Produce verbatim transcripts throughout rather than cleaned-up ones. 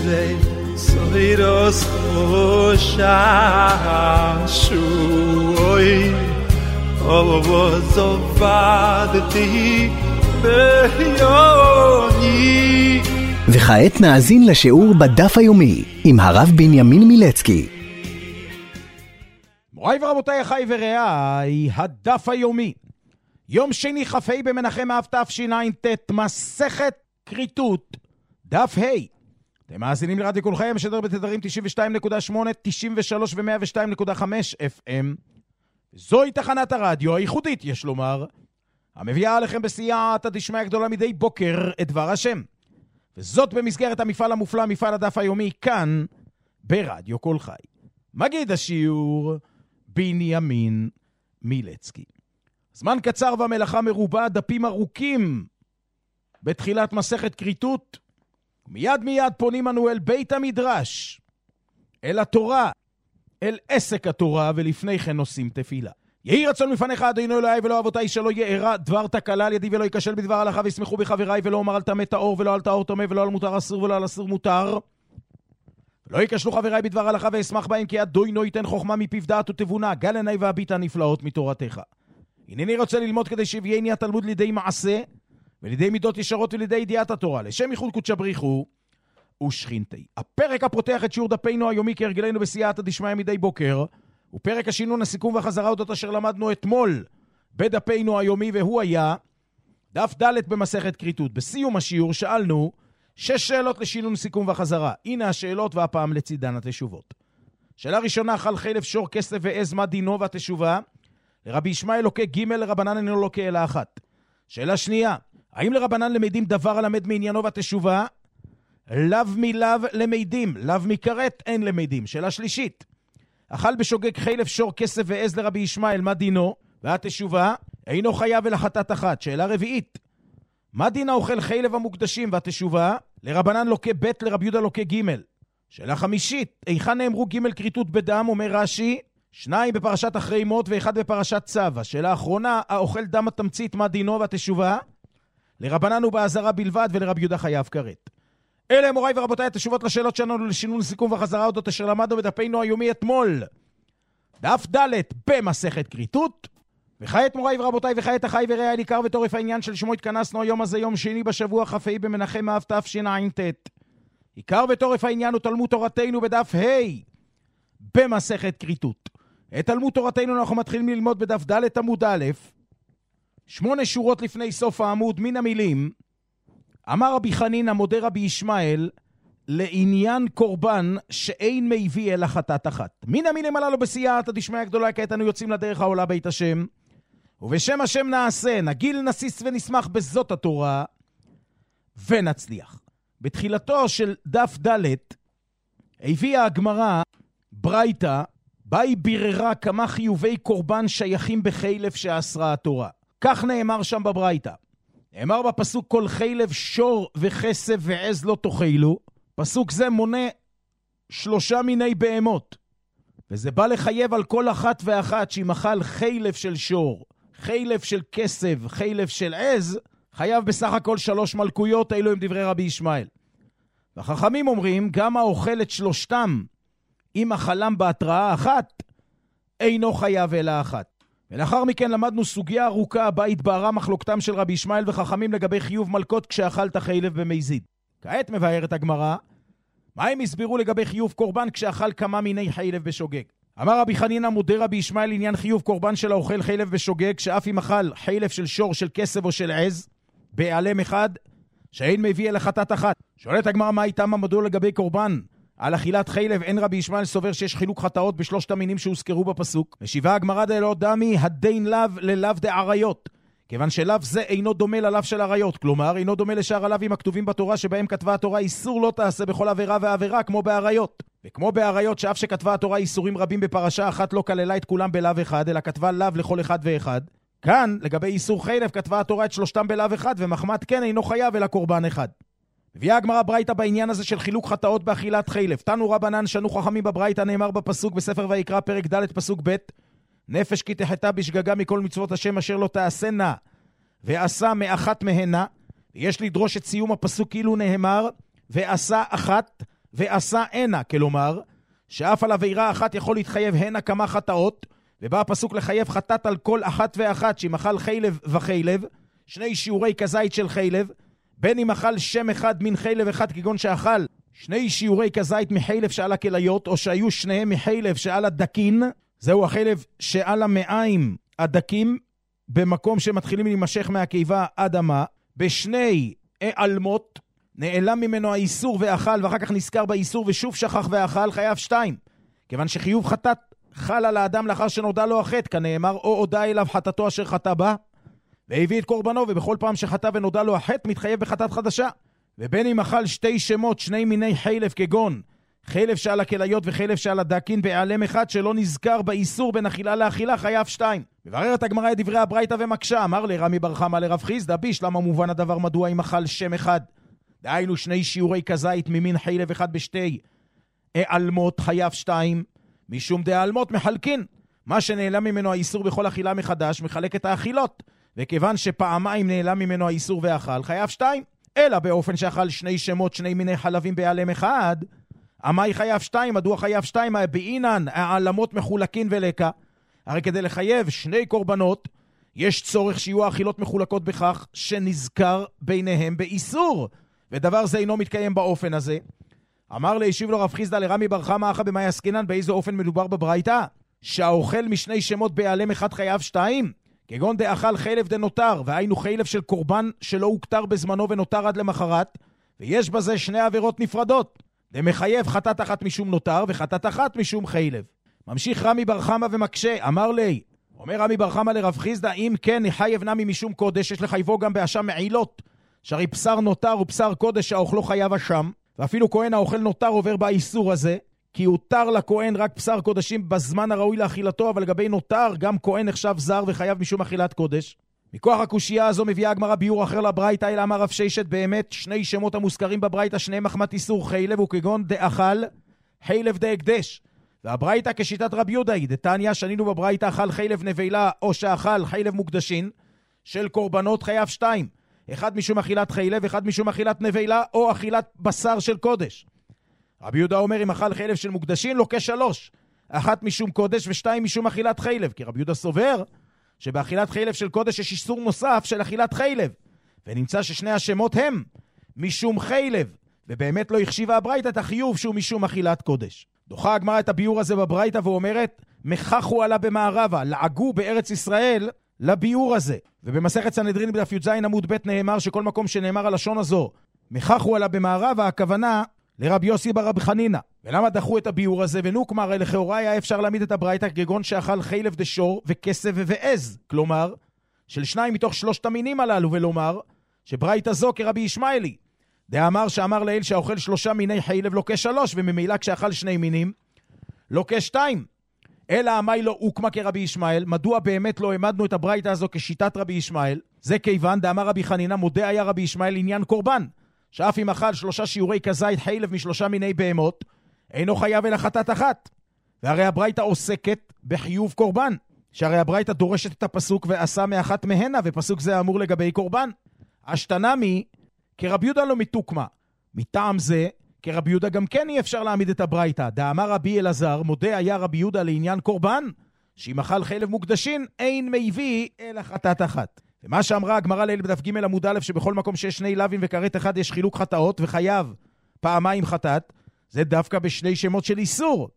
Zeh Soiros Hoshashui All was Ovadati Beyoni. וכעת נאזין לשיעור בדף היומי עם הרב בנימין מילצקי. מוריי ורבותיי, אחי ורעיי, הדף היומי. יום שני כ"ה במנחם אב תשע"ט, מסכת כריתות, דף ה'. אתם מאזינים לרדיו כל חי, משדר בתדרים תשעים ושתיים נקודה שמונה, תשעים ושלוש ו-מאה ושתיים נקודה חמש אף אם. זוהי תחנת הרדיו הייחודית, יש לומר, המביאה עליכם בסייעתא דשמיא גדולה מדי בוקר את דבר השם. וזאת במסגרת המפעל המופלא, מפעל הדף היומי, כאן ברדיו כל חי. מגיד השיעור בנימין מילצקי. זמן קצר והמלאכה מרובה, דפים ארוכים בתחילת מסכת כריתות. מיד מיד פונים אנו אל בית המדרש, אל התורה, אל עסק התורה, ולפני כן עושים תפילה. יהי רצון מפניך אדוני אלוהי ולא אבותיי, שלא יארע דבר תקלה על ידי ולא ייכשל בדבר הלכה, וישמחו בחבריי, ולא אומר על טמא טהור ולא על טהור טמא, ולא על מותר אסור ולא על אסור מותר. ולא ייכשלו חבריי בדבר הלכה ואשמח בהם, כי אדוני ייתן חוכמה מפיו דעת ותבונה, גל עיני והביטה נפלאות מתורתך. הנני רוצה ללמוד כדי שיביאני התלמוד לידי מעשה, ולידי מידות ישרות ולידי ידיעת התורה, לשם ייחוד קודשא בריחו ושכינתי. הפרק הפותח את שיעור דפנו היומי כהרגלנו בסייעתא דשמיא מדי בוקר, הוא פרק השינון, הסיכום והחזרה אודות אשר למדנו אתמול בדפנו היומי, והוא היה דף ד' במסכת כריתות. בסיום השיעור שאלנו שש שאלות לשינון, סיכום והחזרה. הנה השאלות, והפעם לצידן התשובות. שאלה ראשונה, חל חילף שור כסף ועז, מה דינו והתשובה? לרבי ישמעאל לוקה ג', לרבנן אינו לוקה אלא אחת. שאלה שנייה, האם לרבנן למדים דבר הלמד מעניינו והתשובה? לאו מלאו למדים, לאו מכרת אין למדים. שאלה שלישית, אכל בשוגג חילף שור כסף ועז לרבי ישמעאל, מה דינו? והתשובה, אינו חייב אלא חטאת אחת. שאלה רביעית, מה דין האוכל חילב המוקדשים? והתשובה, לרבנן לוקה ב', לרבי יהודה לוקה ג'. שאלה חמישית, היכן נאמרו ג' כריתות בדם? אומר רש"י, שניים בפרשת אחרי מות ואחד בפרשת צו. השאלה האחרונה, האוכל דם התמצית, מה דינו? והתשובה, לרבנן הוא בעזרה בלבד ולרבי יהודה חייב כרת. אלה מוריי ורבותיי התשובות לשאלות שלנו לשינון, סיכום וחזרה אודות אשר למדנו בדפנו היומי אתמול, דף ד' במסכת כריתות. וכעת מוריי ורבותיי, וכעת אחי ורעיי, עיקר וטורף העניין של שמו התכנסנו היום הזה, יום שני בשבוע כ"ה במנחם אב תשע"ט. עיקר וטורף העניין הוא תלמוד תורתנו בדף ה' במסכת כריתות. את תלמוד תורתנו אנחנו מתחילים ללמוד בדף ד' עמוד א', שמונה שורות לפני סוף העמוד, מן המילים, אמר רבי חנינא מודה רבי ישמעאל, לעניין קורבן שאין מביא אלא חטאת אחת. מן המילים הללו בסייעתא דשמיא גדולה, כעת אנו יוצאים לדרך העולה בית השם, ובשם השם נעשה, נגיל נסיס ונשמח בזאת התורה, ונצליח. בתחילתו של דף ד' הביאה הגמרא ברייתא, בה היא ביררה כמה חיובי קורבן שייכים בחילף שאסרה התורה. כך נאמר שם בברייתא. נאמר בפסוק, כל חילב שור וכסף ועז לא תאכלו. פסוק זה מונה שלושה מיני בהמות, וזה בא לחייב על כל אחת ואחת שאם אכל חילף של שור, חילף של כסף, חילף של עז, חייב בסך הכל שלוש מלכויות. אלו הם דברי רבי ישמעאל. והחכמים אומרים, גם האוכל את שלושתם אם אכלם בהתראה אחת, אינו חייב אלא אחת. ולאחר מכן למדנו סוגיה ארוכה הבאה התבהרה מחלוקתם של רבי ישמעאל וחכמים לגבי חיוב מלכות כשאכלת חילב במזיד. כעת מבארת הגמרא, מה הם הסבירו לגבי חיוב קורבן כשאכל כמה מיני חילב בשוגג? אמר רבי חנינא מודה רבי ישמעאל לעניין חיוב קורבן של האוכל חילב בשוגג, שאף אם אכל חילב של שור, של כסף או של עז, בעלם אחד, שאין מביא אלא חטאת אחת. שואלת הגמרא, מה איתם מדוע לגבי קורבן על אכילת חילב? אין רבי ישמעאל סובר שיש חילוק חטאות בשלושת המינים שהוזכרו בפסוק. משיבה הגמרא דלא דמי הדין לאו ללאו דעריות, כיוון שלאו זה אינו דומה ללאו של עריות, כלומר אינו דומה לשאר הלאווים הכתובים בתורה שבהם כתבה התורה איסור לא תעשה בכל עבירה ועבירה כמו בעריות. וכמו בעריות שאף שכתבה התורה איסורים רבים בפרשה אחת לא כללה את כולם בלאו אחד, אלא כתבה לאו לכל אחד ואחד. כאן לגבי איסור חילב כתבה התורה את שלושתם בלאו אחד, ומחמת כן אינו חייב אלא קורבן אחד. מביאה הגמרא ברייתא בעניין הזה של חילוק חטאות באכילת חילב. תנו רבנן שנו חכמים בברייתא, נאמר בפסוק בספר ויקרא פרק ד' פסוק ב', נפש כי תחטא בשגגה מכל מצוות השם אשר לא תעשנה ועשה מאחת מהנה. יש לדרוש את סיום הפסוק כאילו נאמר ועשה אחת ועשה הנה, כלומר, שאף על עבירה אחת יכול להתחייב הנה כמה חטאות, ובא הפסוק לחייב חטאת על כל אחת ואחת, שאם אכל חילב וחילב, שני שיעורי כזית של חילב, בין אם אכל שם אחד מן חילב אחד, כגון שאכל שני שיעורי כזית מחילב שעל הכליות, או שהיו שניהם מחילב שעל הדקין, זהו החילב שעל המעיים הדקים, במקום שמתחילים להימשך מהקיבה עד המה, בשני העלמות, נעלם ממנו האיסור ואכל, ואחר כך נזכר באיסור ושוב שכח ואכל, חייב שתיים. כיוון שחיוב חטאת חל על האדם לאחר שנודע לו החטא, כנאמר, או הודע אליו חטאתו אשר חטא בה, והביא את קורבנו, ובכל פעם שחטא ונודע לו החטא, מתחייב בחטאת חדשה. ובין אם אכל שתי שמות, שני מיני חילב, כגון חילב שעל הכליות וחילב שעל הדקין, בעלם אחד שלא נזכר באיסור בין אכילה לאכילה, חייב שתיים. מבררת הגמרא את דברי הברייתא ומקשה, אמר לרמי בר חמא לרב חיסדא, ביש, למה מובן הדבר מדוע אם אכל שם אחד? דהיינו שני שיעורי כזית ממין חילב אחד בשתי העלמות, חייב שתיים. משום דעלמות מחלקין, מה שנעלם ממנו האיסור בכל אכילה מחדש, מחלק את האכילות, וכיוון שפעמיים נעלם ממנו האיסור ואכל, חייב שתיים. אלא באופן שאכל שני שמות, שני מיני חלבים בעלם אחד, אמי חייב שתיים, מדוע חייב שתיים? בעינן העלמות מחולקין ולקה, הרי כדי לחייב שני קורבנות, יש צורך שיהיו האכילות מחולקות בכך שנזכר ביניהם באיסור, ודבר זה אינו מתקיים באופן הזה. אמר להשיב לו רב חיסדא לרמי בר חמא אחא במאי עסקינן, באיזה אופן מדובר בברייתא? שהאוכל משני שמות בעלם אחד חייב שתיים, כגון דאכל חילב דנותר, והיינו חילב של קורבן שלא הוקטר בזמנו ונותר עד למחרת, ויש בזה שני עבירות נפרדות, דמחייב חטאת אחת משום נותר וחטאת אחת משום חילב. ממשיך רמי בר חמא ומקשה, אמר לי, אומר רמי בר חמא לרב חיסדא, אם כן נחייב נמי משום קודש, יש לחייבו גם באשם מעילות, שהרי בשר נותר ובשר קודש האוכלו חייב אשם, ואפילו כהן האוכל נותר עובר באיסור הזה, כי הותר לכהן רק בשר קודשים בזמן הראוי לאכילתו, אבל לגבי נותר גם כהן נחשב זר וחייב משום אכילת קודש. מכוח הקושייה הזו מביאה הגמרא ביור אחר לברייתא, אלא אמר רב ששת, באמת שני שמות המוזכרים בברייתא שניהם מחמת איסור חילב, וכגון דאכל חילב דהקדש. והברייתא כשיטת רבי יהודה היא, דתניא שנינו בברייתא אכל חילב נבלה או שאכל חילב מוקדשין של קורבנות חייב שתיים, אחד משום אכילת חילב, אחד משום אכילת נבלה או אכילת בשר של קודש. רבי יהודה אומר, אם אכל חילב של מוקדשין לוקה שלוש, אחת משום קודש ושתיים משום אכילת חילב, כי רבי יהודה סובר שבאכילת חילב של קודש יש איסור נוסף של אכילת חילב, ונמצא ששני השמות הם משום חילב, ובאמת לא החשיבה הברייתא את החיוב שהוא משום אכילת קודש. דוחה הגמרא את הביור הזה בברייתא ואומרת, מחכו עלה במערבה, לעגו בארץ ישראל לביור הזה. ובמסכת סנהדרין בדף י"ז עמוד ב' נאמר שכל מקום שנאמר הלשון הזו, מחכו עלה במערבה, הכוונה לרבי יוסי בר רבי חנינא. ולמה דחו את הביור הזה? ונוקמה, הרי לכאורה היה אפשר להעמיד את הברייתא כגון שאכל חילב דשור וכסף ועז, כלומר של שניים מתוך שלושת המינים הללו, ולומר שברייתא זו כרבי ישמעאלי דאמר שאמר לאל שהאוכל שלושה מיני חילב לוקה שלוש, וממילא כשאכל שני מינים לוקה שתיים. אלא אמי לא הוקמה כרבי ישמעאל. מדוע באמת לא העמדנו את הברייתא הזו כשיטת רבי ישמעאל? זה כיוון דאמר רבי חנינא, מודה היה רבי ישמעאל עניין קורבן, שאף אם אכל שלושה שיעורי כזית חילב משלושה מיני בהמות, אינו חייב אלא חטאת אחת. והרי הברייתא עוסקת בחיוב קורבן, שהרי הברייתא דורשת את הפסוק ועשה מאחת מהנה, ופסוק זה אמור לגבי קורבן. אשתנמי כרבי יהודה לא מתוקמה. מטעם זה כרבי יהודה גם כן אי אפשר להעמיד את הברייתא. דאמר רבי אלעזר, מודה היה רבי יהודה לעניין קורבן, שאם אכל חילב מוקדשין אין מביא אלא חטאת אחת. ומה שאמרה הגמרא לעיל בדף ג' עמוד א', שבכל מקום שיש שני לווים וכרת אחד יש חילוק חטאות וחייב פעמיים חטאת, זה דווקא בשני שמות של איסור,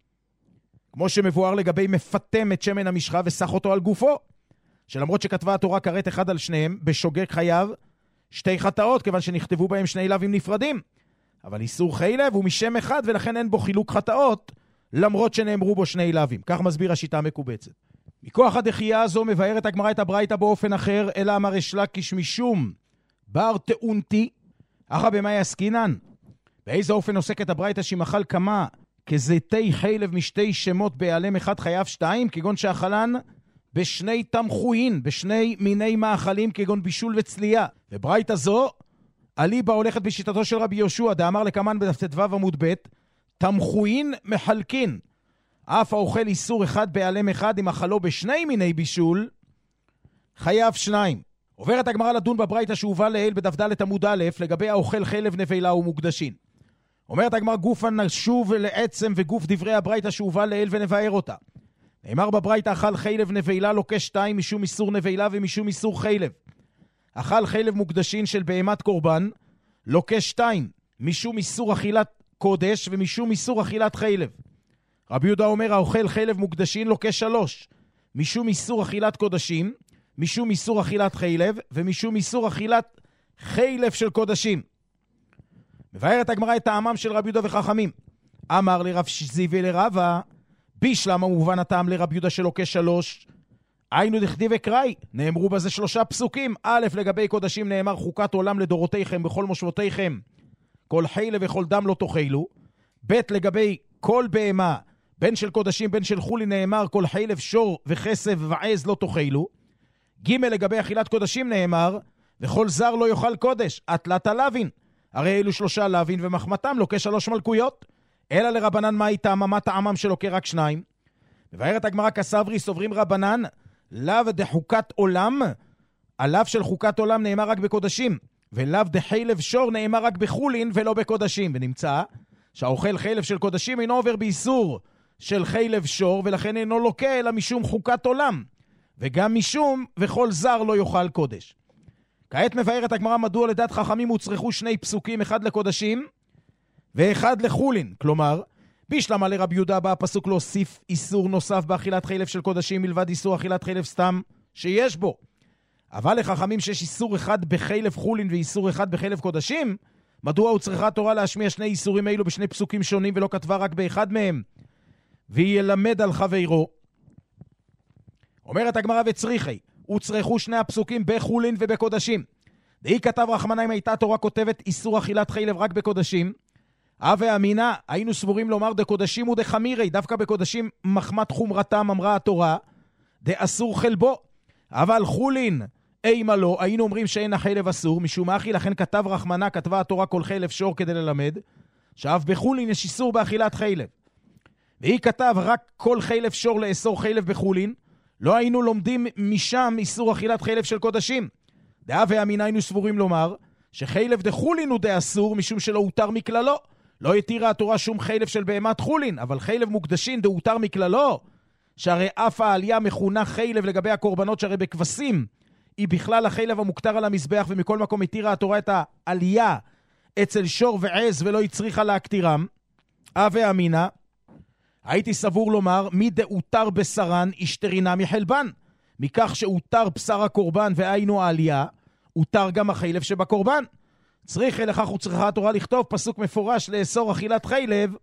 כמו שמבואר לגבי מפתם את שמן המשחה וסח אותו על גופו, שלמרות שכתבה התורה כרת אחד על שניהם, בשוגג חייב שתי חטאות, כיוון שנכתבו בהם שני לווים נפרדים. אבל איסור חילב הוא משם אחד, ולכן אין בו חילוק חטאות, למרות שנאמרו בו שני לווים. כך מסביר השיטה המקובצת. מכוח הדחייה הזו מבארת הגמרא את הברייתא באופן אחר, אלא אמר ריש לקיש משום בר תאונתי אחא במאי עסקינן. באיזה אופן עוסקת הברייתא שאם אכל כמה כזיתי חילב משתי שמות בעלם אחד חייב שתיים, כגון שאכלן בשני תמחוין, בשני מיני מאכלים כגון בישול וצלייה. וברייתא זו אליבא הולכת בשיטתו של רבי יהושע, דאמר לקמן בדף ט"ו עמוד ב', תמחוין מחלקין, אף האוכל איסור אחד בעלם אחד אם אכלו בשני מיני בישול חייב שניים. עוברת הגמרא לדון בברייתא שהובא לעיל בדף ד' עמוד א' לגבי האוכל חלב נבלה ומוקדשין. אומרת הגמרא, גופה נשוב לעצם וגוף דברי הברייתא שהובא לאל ונבאר אותה. נאמר בברייתא, אכל חילב נבלה לוקה שתיים משום איסור נבלה ומשום איסור חילב. אכל חילב מוקדשין של בהמת קורבן לוקה שתיים משום איסור אכילת קודש ומשום איסור אכילת חילב. רבי יהודה אומר, האוכל חילב מוקדשין לוקה שלוש משום איסור אכילת קודשים, משום איסור אכילת חילב ומשום איסור אכילת חילב של קודשים. מבארת הגמרא את טעמם של רבי יהודה וחכמים. אמר לרב זיוי לרבא, בישלמה מובן הטעם לרבי יהודה שלוקה שלוש, היינו דכתיב וקראי, נאמרו בזה שלושה פסוקים. א', לגבי קודשים נאמר חוקת עולם לדורותיכם בכל מושבותיכם, כל חילב וכל דם לא תאכלו. ב', לגבי כל בהמה, בין של קודשים בין של חולין, נאמר כל חילב שור וכסף ועז לא תאכלו. ג', לגבי אכילת קודשים נאמר וכל זר לא יאכל קודש, אטלת הלווין, הרי אלו שלושה לווין ומחמתם לוקה שלוש מלכויות. אלא לרבנן מה איתם, מה טעמם שלוקה רק שניים? מבארת הגמרא, כסברי סוברים רבנן לאו דחוקת עולם, הלאו של חוקת עולם נאמר רק בקודשים, ולאו דחילב שור נאמר רק בחולין ולא בקודשים. ונמצא שהאוכל חילב של קודשים אינו עובר באיסור של חילב שור, ולכן אינו לוקה אלא משום חוקת עולם, וגם משום וכל זר לא יאכל קודש. כעת מבארת הגמרא מדוע לדעת חכמים הוצרכו שני פסוקים, אחד לקודשים ואחד לחולין. כלומר, בישלמה לרבי יהודה בא הפסוק להוסיף איסור נוסף באכילת חילב של קודשים מלבד איסור אכילת חילב סתם שיש בו. אבל לחכמים שיש איסור אחד בחילב חולין ואיסור אחד בחילב קודשים, מדוע הוצרכה התורה להשמיע שני איסורים אלו בשני פסוקים שונים ולא כתבה רק באחד מהם והיא ילמד על חברו? אומרת הגמרא, וצריכי הוצרכו שני הפסוקים בחולין ובקודשים. דהי כתב רחמנא, אם הייתה התורה כותבת איסור אכילת חילב רק בקודשים, אבי אמינה, היינו סבורים לומר דקודשים ודחמירי, דווקא בקודשים מחמת חומרתם אמרה התורה דאסור חלבו, אבל חולין אימה לא, היינו אומרים שאין החילב אסור, משום אחי, לכן כתב רחמנא, כתבה התורה כל חילב שור כדי ללמד שאף בחולין יש איסור באכילת חילב. והיא כתב רק כל חילב שור לאסור חילב בחולין, לא היינו לומדים משם איסור אכילת חילב של קודשים. דאבי אמינה, היינו סבורים לומר שחילב דחולין הוא דאסור משום שלא הותר מכללו. לא התירה התורה שום חילב של בהמת חולין, אבל חילב מוקדשין דהותר מכללו, שהרי אף העלייה מכונה חילב לגבי הקורבנות, שהרי בכבשים היא בכלל החילב המוקטר על המזבח, ומכל מקום התירה התורה את העלייה אצל שור ועז ולא הצריכה להקטירם. אבי אמינה, הייתי סבור לומר מי דהותר בשרן ישתרינה מחלבן, מכך שהותר בשר הקורבן והיינו העלייה, הותר גם החילב שבקורבן. צריך לכך וצריכה התורה לכתוב פסוק מפורש לאסור אכילת חילב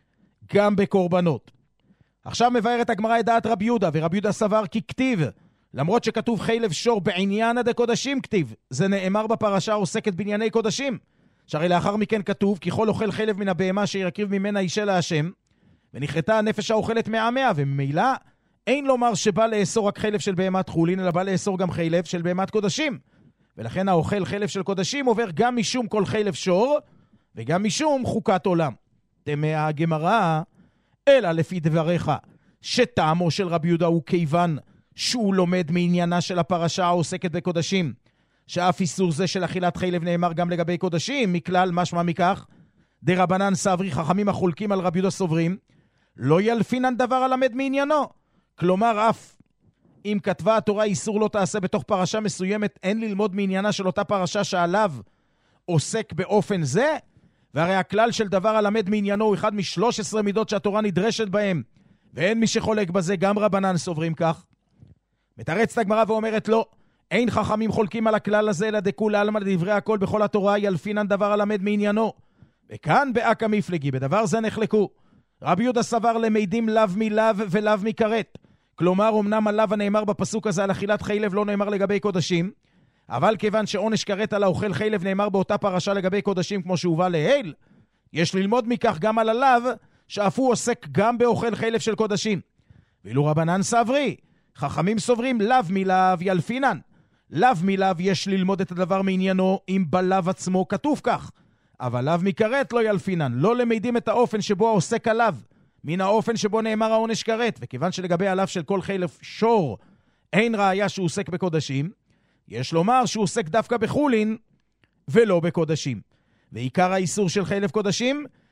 גם בקורבנות. עכשיו מבארת הגמרא את דעת רבי יהודה, ורבי יהודה סבר כי כתיב, למרות שכתוב חילב שור בעניין הדקודשים כתיב, זה נאמר בפרשה עוסקת בענייני קודשים, שהרי לאחר מכן כתוב כי כל אוכל חילב מן הבהמה שיקריב ממנה אישה להשם, ונחרטה הנפש האוכלת מעמיה, וממילא אין לומר שבא לאסור רק חילב של בהמת חולין, אלא בא לאסור גם חילב של בהמת קודשים. ולכן האוכל חילב של קודשים עובר גם משום כל חילב שור וגם משום חוקת עולם. תמה הגמרא, אלא לפי דבריך שטעמו של רבי יהודה הוא כיוון שהוא לומד מעניינה של הפרשה העוסקת בקודשים, שאף איסור זה של אכילת חילב נאמר גם לגבי קודשים, מכלל משמע מכך דרבנן סברי, חכמים החולקים על רבי יהודה סוברים לא ילפינן דבר הלמד מעניינו. כלומר, אף אם כתבה התורה איסור לא תעשה בתוך פרשה מסוימת, אין ללמוד מעניינה של אותה פרשה שעליו עוסק באופן זה, והרי הכלל של דבר הלמד מעניינו הוא אחד משלוש עשרה מידות שהתורה נדרשת בהם, ואין מי שחולק בזה, גם רבנן סוברים כך. מתרצת הגמרא ואומרת לא, אין חכמים חולקים על הכלל הזה, אלא דכולי עלמא לדברי הכל בכל התורה ילפינן דבר הלמד מעניינו. וכאן באקא מפלגי, בדבר זה נחלקו. רבי יהודה סבר למדים לאו מלאו ולאו מכרת. כלומר, אמנם הלאו הנאמר בפסוק הזה על אכילת חילב לא נאמר לגבי קודשים, אבל כיוון שעונש כרת על האוכל חילב נאמר באותה פרשה לגבי קודשים כמו שהובא להיל, יש ללמוד מכך גם על הלאו שאף הוא עוסק גם באוכל חילב של קודשים. ואילו רבנן סברי, חכמים סוברים לאו מלאו ילפינן. לאו מלאו יש ללמוד את הדבר מעניינו אם בלאו עצמו כתוב כך, אבל לאו מכרת לא ילפינן. לא למדים את האופן שבו העוסק עליו מן האופן שבו נאמר העונש כרת, וכיוון שלגבי עליו של כל חילב שור אין ראיה שהוא עוסק בקודשים, יש לומר שהוא עוסק דווקא בחולין ולא בקודשים. ועיקר האיסור של חילב קודשים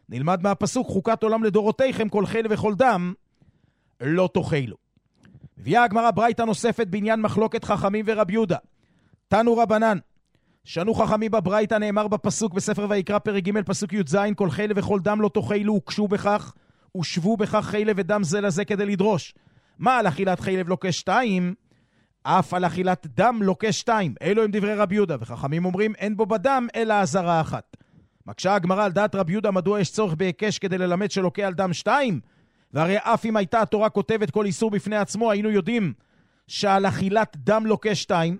נלמד מהפסוק, חוקת עולם לדורותיכם, כל חיל וכל דם לא תאכלו. מביאה הגמרא ברייתא נוספת בעניין מחלוקת חכמים ורבי יהודה. תנו רבנן, שנו חכמים בברייתא, נאמר בפסוק בספר ויקרא פרק ג' פסוק י"ז, כל חיל וכל דם לא תאכלו, וקשו בכך ושבו בכך חיל ודם זה לזה כדי לדרוש. מה על אכילת חיל לוקה שתיים? אף על אכילת דם לוקה שתיים. אלו הם דברי רבי יהודה, וחכמים אומרים אין בו בדם אלא עזרה אחת. מקשה הגמרא על דעת רבי יהודה מדוע יש צורך בהיקש כדי ללמד שלוקה על דם שתיים? והרי אף אם הייתה התורה כותבת כל איסור בפני עצמו, היינו יודעים שעל אכילת דם לוקה שתיים,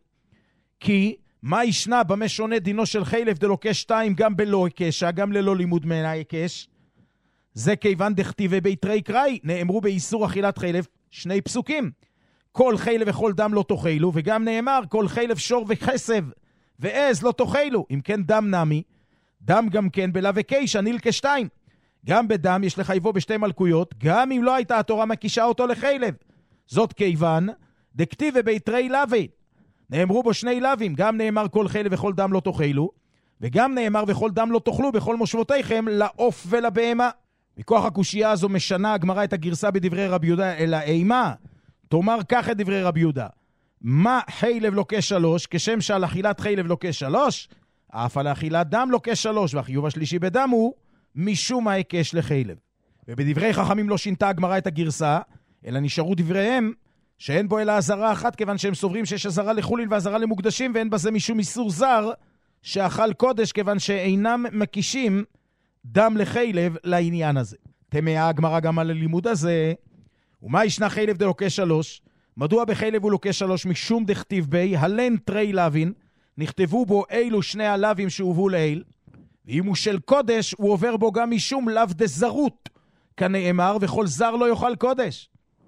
כי מה ישנה במה שונה דינו של חילב דלוקה שתיים גם בלא היקשה, גם ללא לימוד מן ההיקש? זה כיוון דכתיבי ביתרי קראי, נאמרו באיסור אכילת חילב שני פסוקים, כל חילב וכל דם לא תאכלו, וגם נאמר כל חילב שור וכסב ועז לא תאכלו. אם כן דם נמי, דם גם כן בלא וקישה נילקה שתיים. גם בדם יש לחייבו בשתי מלכויות, גם אם לא הייתה התורה מקישה אותו לחילב. זאת כיוון דכתיבי ביתרי לוי, נאמרו בו שני לווים, גם נאמר כל חילב וכל דם לא תאכלו, וגם נאמר וכל דם לא תאכלו בכל מושבותיכם לעוף ולבהמה. מכוח הקושייה הזו משנה הגמרא את הגרסה בדברי רבי יהודה אלא אימה. תאמר כך את דברי רבי יהודה, מה חילב לוקה שלוש, כשם שעל אכילת חילב לוקה שלוש, אף על אכילת דם לוקה שלוש, והחיוב השלישי בדם הוא משום ההיקש לחילב. ובדברי חכמים לא שינתה הגמרא את הגרסה, אלא נשארו דבריהם שאין בו אלא עזרה אחת, כיוון שהם סוברים שיש עזרה לחולין ועזרה למוקדשים, ואין בזה משום איסור זר שאכל קודש, כיוון שאינם מקישים דם לחילב לעניין הזה. תמאה הגמרא גם על הלימוד הזה, ומה ישנה חילב דלוקה שלוש? מדוע בחילב הוא לוקה שלוש? משום דכתיב בי, הלן תרי לוין, נכתבו בו אילו שני הלווים שהובאו לאל, ואם הוא של קודש, הוא עובר בו גם משום לאו דזרות, כנאמר, וכל זר לא יאכל קודש.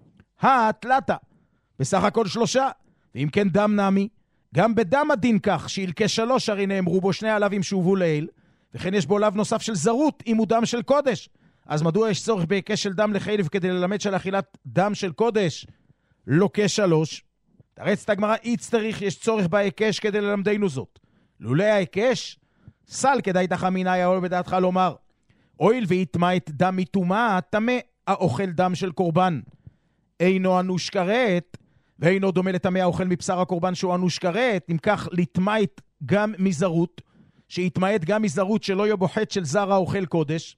התלתה, בסך הכל שלושה, ואם כן דם נמי, גם בדם הדין כך, שילקה שלוש, הרי נאמרו בו שני הלווים שהובאו לאל, וכן יש בו לאו נוסף של זרות, אם הוא דם של קודש. אז מדוע יש צורך בהיקש של דם לחילב כדי ללמד של אכילת דם של קודש לוקה שלוש? תרץ את הגמרא, איץ צריך, יש צורך בהיקש כדי ללמדנו זאת. לולא ההיקש, סל כדאי תחמינה יעול בדעתך לומר, אויל ויתמה את דם מתומה, תמה האוכל דם של קורבן. אינו אנוש כרת, ואינו דומה לתמה האוכל מבשר הקורבן שהוא אנוש כרת, אם כך לתמית גם מזרות, שיתמית גם מזרות שלא יהיה בו חטא של זר האוכל קודש.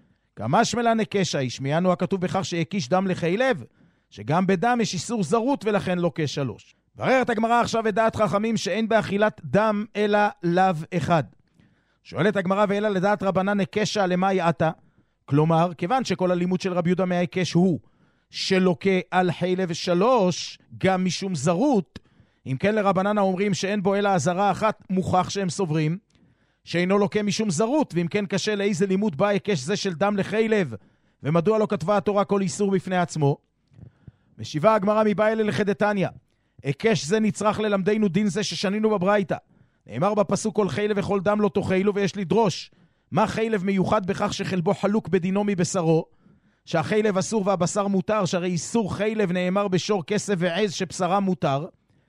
כמה שמלה נקשה, ישמיענו הכתוב בכך שהקיש דם לחילב, שגם בדם יש איסור זרות ולכן לוקה שלוש. בררת הגמרא עכשיו את דעת חכמים שאין באכילת דם אלא לאו אחד. שואלת הגמרא ואלה לדעת רבנן נקשה למה יעתה? כלומר, כיוון שכל הלימוד של רבי יהודה מהיקש הוא שלוקה על חילב שלוש גם משום זרות, אם כן לרבנן אומרים שאין בו אלא עזרה אחת, מוכח שהם סוברים שאינו לוקה משום זרות, ואם כן קשה לאיזה לימוד בא היקש זה של דם לחילב, ומדוע לא כתבה התורה כל איסור בפני עצמו? משיבה הגמרא מבעילה לחדתניא, היקש זה נצרך ללמדנו דין זה ששנינו בברייתא. נאמר בפסוק כל חילב וכל דם לא תאכלו, ויש לדרוש מה חילב מיוחד בכך שחלבו חלוק בדינו מבשרו, שהחילב אסור והבשר מותר, שהרי איסור חילב נאמר בשור כסף ועז שבשרה מותר,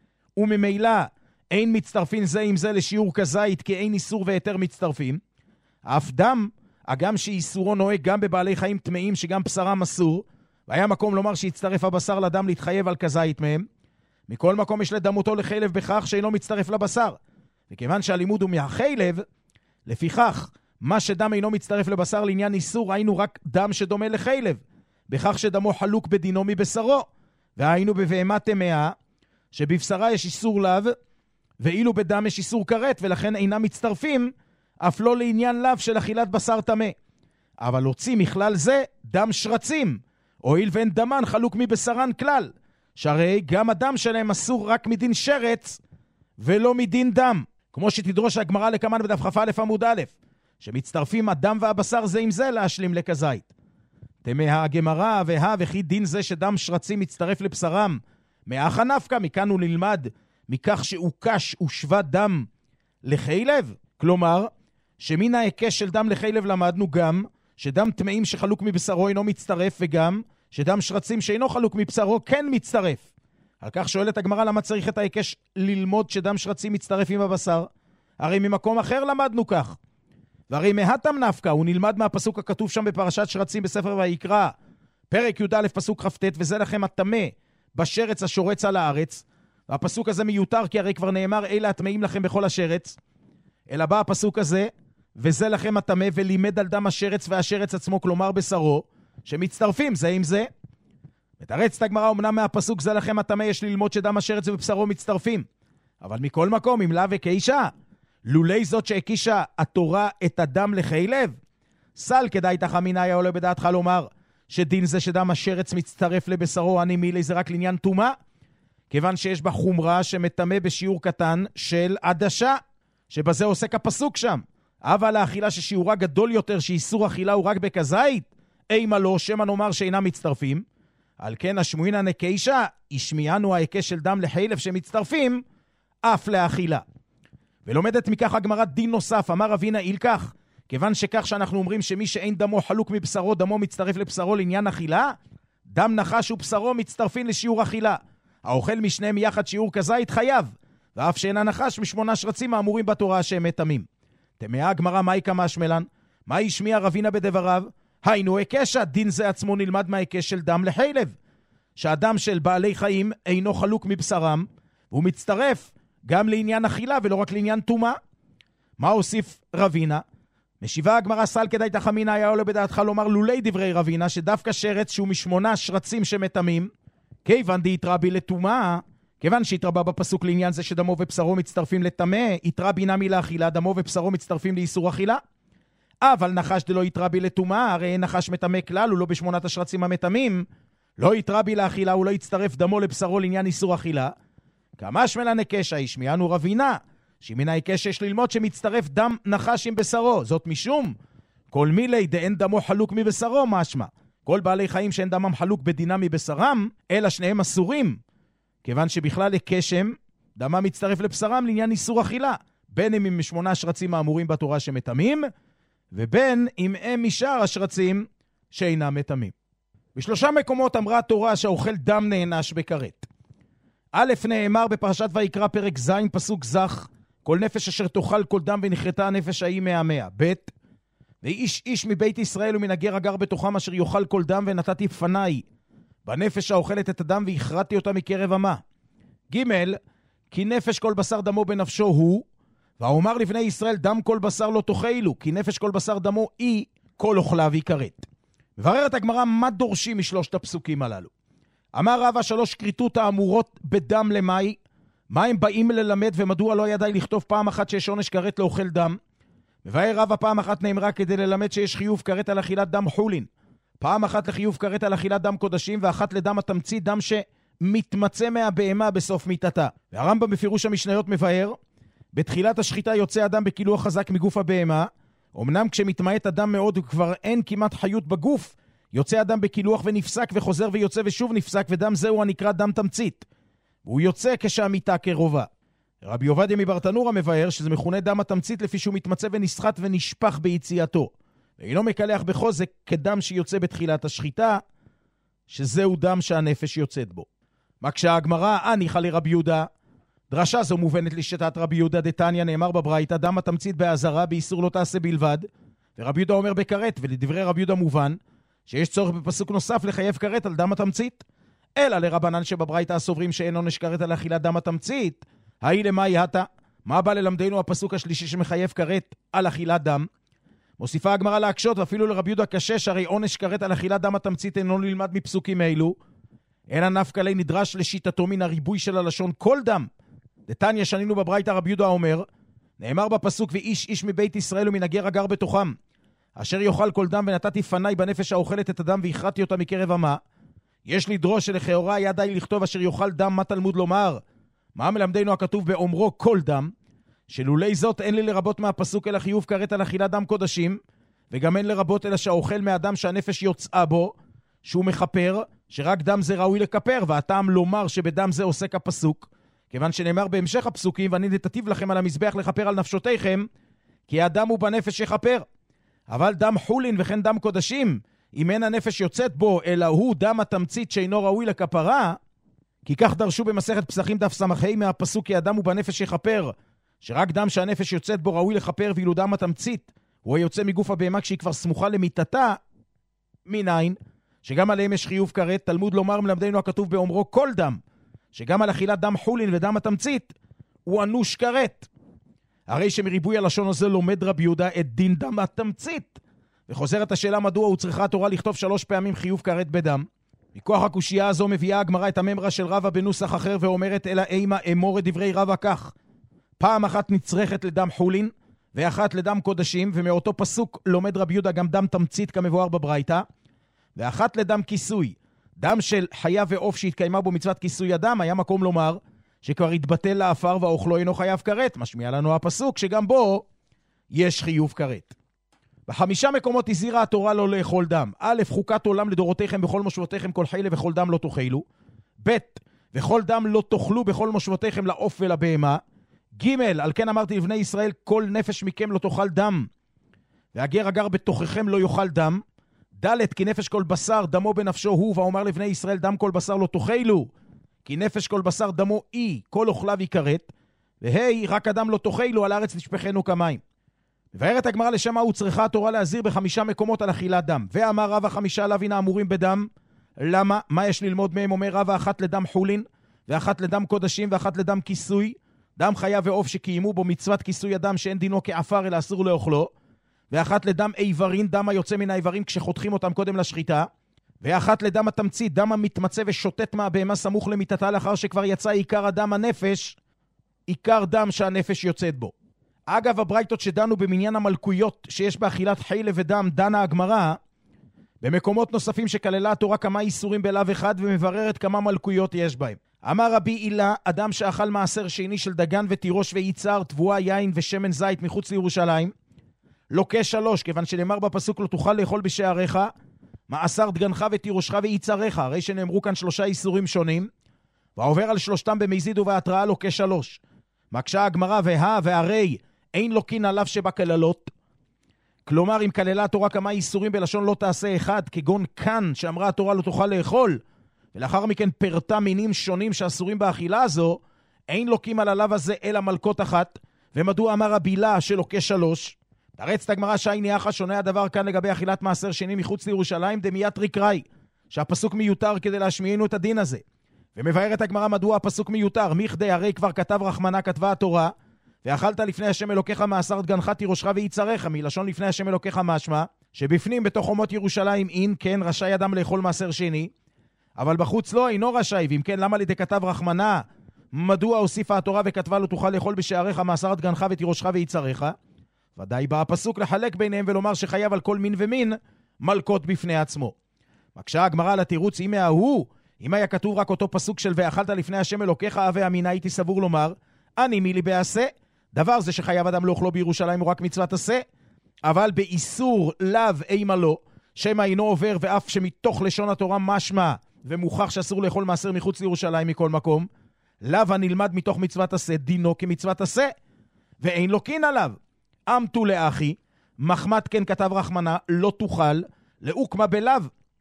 וממילא אין מצטרפים זה עם זה לשיעור כזית, כי אין איסור ויתר מצטרפים. אף דם, הגם שאיסורו נוהג גם בבעלי חיים טמאים שגם בשרם אסור, והיה מקום לומר שיצטרף הבשר לדם להתחייב על כזית מהם, מכל מקום יש לדמותו לחילב בכך שאינו מצטרף לבשר. וכיוון שהלימוד הוא מהחילב, לפיכך, מה שדם אינו מצטרף לבשר לעניין איסור, היינו רק דם שדומה לחילב, בכך שדמו חלוק בדינו מבשרו, והיינו בבהמה טמאה, שבבשרה יש איסור לאו, ואילו בדם יש איסור כרת, ולכן אינם מצטרפים, אף לא לעניין לאו של אכילת בשר טמא. אבל הוציא מכלל זה דם שרצים, הואיל ואין דמן חלוק מבשרן כלל, שהרי גם הדם שלהם אסור רק מדין שרץ, ולא מדין דם. כמו שתדרוש הגמרא לקמן בדף כ"א עמוד א', שמצטרפים הדם והבשר זה עם זה להשלים לכזית. תמה הגמרא והה וכי דין זה שדם שרצים מצטרף לבשרם, מאחה נפקא, מכאן הוא נלמד, מכך שהוקש ושווה דם לחילב, כלומר, שמן ההיקש של דם לחילב למדנו גם, שדם טמאים שחלוק מבשרו אינו מצטרף, וגם שדם שרצים שאינו חלוק מבשרו כן מצטרף. על כך שואלת הגמרא למה צריך את ההיקש ללמוד שדם שרצים מצטרף עם הבשר? הרי ממקום אחר למדנו כך. והרי מהתם נפקא, הוא נלמד מהפסוק הכתוב שם בפרשת שרצים בספר ויקרא, פרק י"א פסוק כ"ט, וזה לכם הטמא בשרץ השורץ על הארץ. והפסוק הזה מיותר, כי הרי כבר נאמר, אלה הטמאים לכם בכל השרץ. אלא בא הפסוק הזה, וזה לכם הטמא, ולימד על דם השרץ והשרץ עצמו, כלומר בשרו, שמצטרפים זה עם זה. ותרץ הגמרא, אמנם מהפסוק זה לכם הטמא, יש ללמוד שדם השרץ ובשרו מצטרפים. אבל מכל מקום, אם לה וקישה, לולי זאת שהקישה התורה את הדם לחילב, סל כדאי תחמינה היה עולה בדעתך לומר, שדין זה שדם השרץ מצטרף לבשרו, אני מילי זה רק לעניין תומה, כיוון שיש בה חומרה שמטמא בשיעור קטן של עדשה, שבזה עוסק הפסוק שם. אבל האכילה ששיעורה גדול יותר, שאיסור אכילה הוא רק בכזית, אימה לא, שמה נאמר שאינם מצטרפים. על כן השמועין נקישה, השמיענו ההיקש של דם לחילב שמצטרפים, אף לאכילה. ולומדת מכך הגמרא דין נוסף, אמר אבינה אילקח, כיוון שכך שאנחנו אומרים שמי שאין דמו חלוק מבשרו, דמו מצטרף לבשרו לעניין אכילה, דם נחש ובשרו מצטרפים לשיעור אכילה. האוכל משניהם יחד שיעור כזית חייב, ואף שאין הנחש משמונה שרצים האמורים בתורה שהם מטמאים. תמאה הגמרא מהי כמשמלן? מה השמיע רבינה בדבריו? היינו היקשה, דין זה עצמו נלמד מההיקש של דם לחילב, שהדם של בעלי חיים אינו חלוק מבשרם, והוא מצטרף גם לעניין אכילה ולא רק לעניין תומה. מה הוסיף רבינה? משיבה הגמרא סל כדאי תחמינה היה עולה בדעתך לומר לולי דברי רבינה, שדווקא שרץ שהוא משמונה שרצים שמטמאים, כיוון די יתרבי לתומה, כיוון שהתרבה בפסוק לעניין זה שדמו ובשרו מצטרפים לטמא, יתרבי נמי לאכילה, דמו ובשרו מצטרפים לאיסור אכילה. אבל נחש דלא יתרבי לתומה, הרי נחש מטמא כלל, הוא לא בשמונת השרצים המטמאים, לא יתרבי לאכילה, הוא לא יצטרף דמו לבשרו לעניין איסור אכילה. כמשמלן היקשה, השמיענו רבינה, שמן ההיקש יש ללמוד שמצטרף דם נחש עם בשרו, זאת משום כל מילי דאין דמו חלוק מבשרו, משמע כל בעלי חיים שאין דמם חלוק בדינם מבשרם, אלא שניהם אסורים, כיוון שבכלל הקשם דמם מצטרף לבשרם לעניין איסור אכילה, בין אם עם שמונה שרצים האמורים בתורה שמטמאים, ובין אם הם משאר השרצים שאינם מטמאים. בשלושה מקומות אמרה התורה שהאוכל דם נענש בכרת. א', נאמר בפרשת ויקרא פרק ז' פסוק זך, כל נפש אשר תאכל כל דם ונחרטה הנפש ההיא מהמאה. ב', ואיש איש מבית ישראל ומן הגר הגר בתוכם אשר יאכל כל דם ונתתי פניי בנפש האוכלת את הדם והכרתי אותה מקרב עמה. ג', כי נפש כל בשר דמו בנפשו הוא, ואומר לבני ישראל דם כל בשר לא תאכלו, כי נפש כל בשר דמו היא כל אוכליו יכרת. מבררת הגמרא מה דורשים משלושת הפסוקים הללו. אמר רבא שלוש כריתות האמורות בדם למאי, מה הם באים ללמד ומדוע לא ידעי לכתוב פעם אחת שיש עונש כרת לאוכל דם. מבאר רבא פעם אחת נאמרה כדי ללמד שיש חיוב כרת על אכילת דם חולין, פעם אחת לחיוב כרת על אכילת דם קודשים, ואחת לדם התמצית, דם שמתמצא מהבהמה בסוף מיתתה. והרמב"ם בפירוש המשניות מבאר, בתחילת השחיטה יוצא אדם בקילוח חזק מגוף הבהמה, אמנם כשמתמעט אדם מאוד וכבר אין כמעט חיות בגוף, יוצא אדם בקילוח ונפסק וחוזר ויוצא ושוב נפסק, ודם זהו הנקרא דם תמצית, והוא יוצא כשהמיתה קרובה. רבי עובדיה מברטנורה מבאר שזה מכונה דם התמצית לפי שהוא מתמצא ונסחט ונשפך ביציאתו, ואינו מקלח בחוזק כדם שיוצא בתחילת השחיטה, שזהו דם שהנפש יוצאת בו. מקשה הגמרא, הניחא לרבי יהודה, דרשה זו מובנת לשיטת רבי יהודה דתניא, נאמר בברייתא דם התמצית באזהרה באיסור לא תעשה בלבד, ורבי יהודה אומר בכרת, ולדברי רבי יהודה מובן שיש צורך בפסוק נוסף לחייב כרת על דם התמצית. אלא לרבנן שבברייתא הסוברים שאין עונש כרת על אכילת דם התמצית, היי למה יהתה? מה בא ללמדנו הפסוק השלישי שמחייב כרת על אכילת דם? מוסיפה הגמרא להקשות, ואפילו לרבי יהודה קשה, שהרי עונש כרת על אכילת דם התמצית אינו נלמד מפסוקים אלו, אלא נפקא ליה נדרש לשיטתו מן הריבוי של הלשון כל דם. דתניא שנינו בברייתא רבי יהודה אומר, נאמר בפסוק ואיש איש מבית ישראל ומן הגר הגר בתוכם, אשר יאכל כל דם ונתתי פניי בנפש האוכלת את הדם והכרתי אותה מקרב עמה. יש לדרוש שלכאורה היה די לכתוב אשר יאכל דם, מה תלמוד לומר? מה מלמדנו הכתוב באומרו כל דם? שלולי זאת אין לי לרבות מהפסוק אלא חיוב כרת על אכילת דם קודשים, וגם אין לרבות אלא שהאוכל מהדם שהנפש יוצאה בו, שהוא מחפר, שרק דם זה ראוי לכפר, והטעם לומר שבדם זה עוסק הפסוק, כיוון שנאמר בהמשך הפסוקים, ואני נתתיו לכם על המזבח לכפר על נפשותיכם, כי הדם הוא בנפש יחפר. אבל דם חולין וכן דם קודשים, אם אין הנפש יוצאת בו, אלא הוא דם התמצית שאינו ראוי לכפרה, כי כך דרשו במסכת פסחים דף סמכי מהפסוק כי הדם הוא בנפש יחפר, שרק דם שהנפש יוצאת בו ראוי לכפר, ואילו דם התמצית הוא היוצא מגוף הבהמה כשהיא כבר סמוכה למיטתה, מניין, שגם עליהם יש חיוב כרת, תלמוד לומר מלמדנו הכתוב באומרו כל דם, שגם על אכילת דם חולין ודם התמצית, הוא אנוש כרת. הרי שמריבוי הלשון הזה לומד רבי יהודה את דין דם התמצית, וחוזרת השאלה מדוע הוא צריכה התורה לכתוב שלוש פעמים חיוב כרת בדם. מכוח הקושייה הזו מביאה הגמרא את הממרה של רבא בנוסח אחר ואומרת אלא אימה אמור את דברי רבא כך, פעם אחת נצרכת לדם חולין ואחת לדם קודשים, ומאותו פסוק לומד רבי יהודה גם דם תמצית כמבואר בברייתא, ואחת לדם כיסוי, דם של חיה ועוף שהתקיימה בו מצוות כיסוי הדם, היה מקום לומר שכבר התבטל לאפר והאוכלו אינו חייב כרת, משמיע לנו הפסוק שגם בו יש חיוב כרת. בחמישה מקומות הזהירה התורה לא לאכול דם. א', חוקת עולם לדורותיכם בכל מושבותיכם כל חילה וכל דם לא תאכלו. ב', וכל דם לא תאכלו בכל מושבותיכם לעוף ולבהמה. ג', על כן אמרתי לבני ישראל כל נפש מכם לא תאכל דם, והגר הגר בתוככם לא יאכל דם. ד', כי נפש כל בשר דמו בנפשו הוא, ואומר לבני ישראל דם כל בשר לא תאכלו, כי נפש כל בשר דמו אי, כל אוכליו יכרת. והי, רק אדם לא תאכלו, על הארץ תשפכנו כמים. מבארת הגמרא לשם מה הוא צריכה התורה להזהיר בחמישה מקומות על אכילת דם. ואמר רבא חמישה לאו הנה אמורים בדם. למה? מה יש ללמוד מהם? אומר רבא, אחת לדם חולין, ואחת לדם קודשים, ואחת לדם כיסוי, דם חיה ועוף שקיימו בו מצוות כיסוי הדם שאין דינו כעפר אלא אסור לאוכלו, ואחת לדם איברים, דם היוצא מן האיברים כשחותכים אותם קודם לשחיטה, ואחת לדם התמצית, דם המתמצא ושוטט מהבהמה סמוך למיטתה לאחר שכבר יצא עיקר הדם הנפש, עיקר דם שהנפש יוצאת בו. אגב, הברייתות שדנו במניין המלכויות שיש באכילת חילה ודם, דנה הגמרא במקומות נוספים שכללה התורה כמה איסורים בלאו אחד ומבררת כמה מלכויות יש בהם. אמר רבי הילה, אדם שאכל מעשר שני של דגן ותירוש וייצר, תבואה, יין ושמן זית מחוץ לירושלים, לוקה שלוש, כיוון שנאמר בפסוק לא תוכל לאכול בשעריך, מעשר דגנך ותירושך וייצריך, הרי שנאמרו כאן שלושה איסורים שונים, ועובר על שלושתם במזיד ובהתראה לוקה שלוש. מקשה הגמרא והה והרי אין לוקין עליו שבכללות, כלומר אם כללה התורה כמה איסורים בלשון לא תעשה אחד, כגון כאן שאמרה התורה לא תוכל לאכול, ולאחר מכן פרטה מינים שונים שאסורים באכילה הזו, אין לוקים על הלאו הזה אלא מלכות אחת. ומדוע אמר רבי הילה שלוקה שלוש? תרצת הגמרא שייני אחא שונה הדבר כאן לגבי אכילת מעשר שני מחוץ לירושלים דמיית ריקראי, שהפסוק מיותר כדי להשמיענו את הדין הזה. ומבארת הגמרא מדוע הפסוק מיותר, מכדי הרי כבר כתב רחמנה כתבה התורה, ואכלת לפני השם אלוקיך מעשר דגנך תירושך וייצריך, מלשון לפני השם אלוקיך משמע, שבפנים בתוך חומות ירושלים אין כן רשאי אדם לאכול מעשר שני, אבל בחוץ לא, אינו רשאי. ואם כן, למה לידי כתב רחמנה? מדוע הוסיפה התורה וכתבה לו תוכל לאכול בשעריך מעשר דגנך ותירושך וייצריך? ודאי בא הפסוק לחלק ביניהם ולומר שחייב על כל מין ומין מלכות בפני עצמו. מקשה הגמרא על התירוץ, אם ההוא, אם היה כתוב רק אותו פסוק של ואכלת לפני השם אלוקיך אבי אמינה, הייתי סבור לומר אני מילי בעשה, דבר זה שחייב אדם לאכלו בירושלים הוא רק מצוות עשה, אבל באיסור לאו אימה לא, שמה אינו עובר, ואף שמתוך לשון התורה משמע ומוכח שאסור לאכול מעשר מחוץ לירושלים מכל מקום, לאו הנלמד מתוך מצוות עשה דינו כמצוות עשה, ואין לוקין עליו. אמתו לאחי, מחמת כן כתב רחמנה, לא תוכל, לאוקמה בלאו,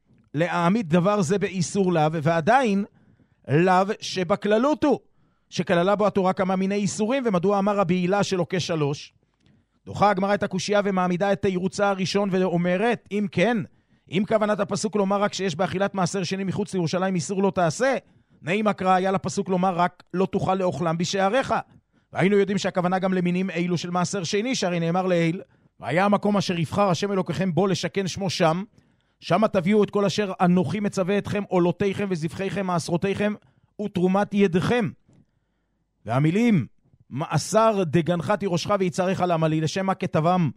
להעמיד דבר זה באיסור לאו, ועדיין לאו שבכללות הוא, שכללה בו התורה כמה מיני איסורים, ומדוע אמר רבי הילה שלוקה שלוש? דוחה הגמרא את הקושייה ומעמידה את תירוצה הראשון ואומרת, אם כן, אם כוונת הפסוק לומר רק שיש באכילת מעשר שני מחוץ לירושלים איסור לא תעשה, נעים הקרא היה לפסוק לומר רק לא תוכל לאוכלם בשעריך. והיינו יודעים שהכוונה גם למינים אילו של מעשר שני, שהרי נאמר לעיל, והיה המקום אשר יבחר השם אלוקיכם בו לשכן שמו שם, שמה תביאו את כל אשר אנוכי מצווה אתכם, עולותיכם וזבחיכם, מעשרותיכם ותרומת ידכם. והמילים מעשר דגנך תירושך ויצריך לעמלי, לשם מה כתבם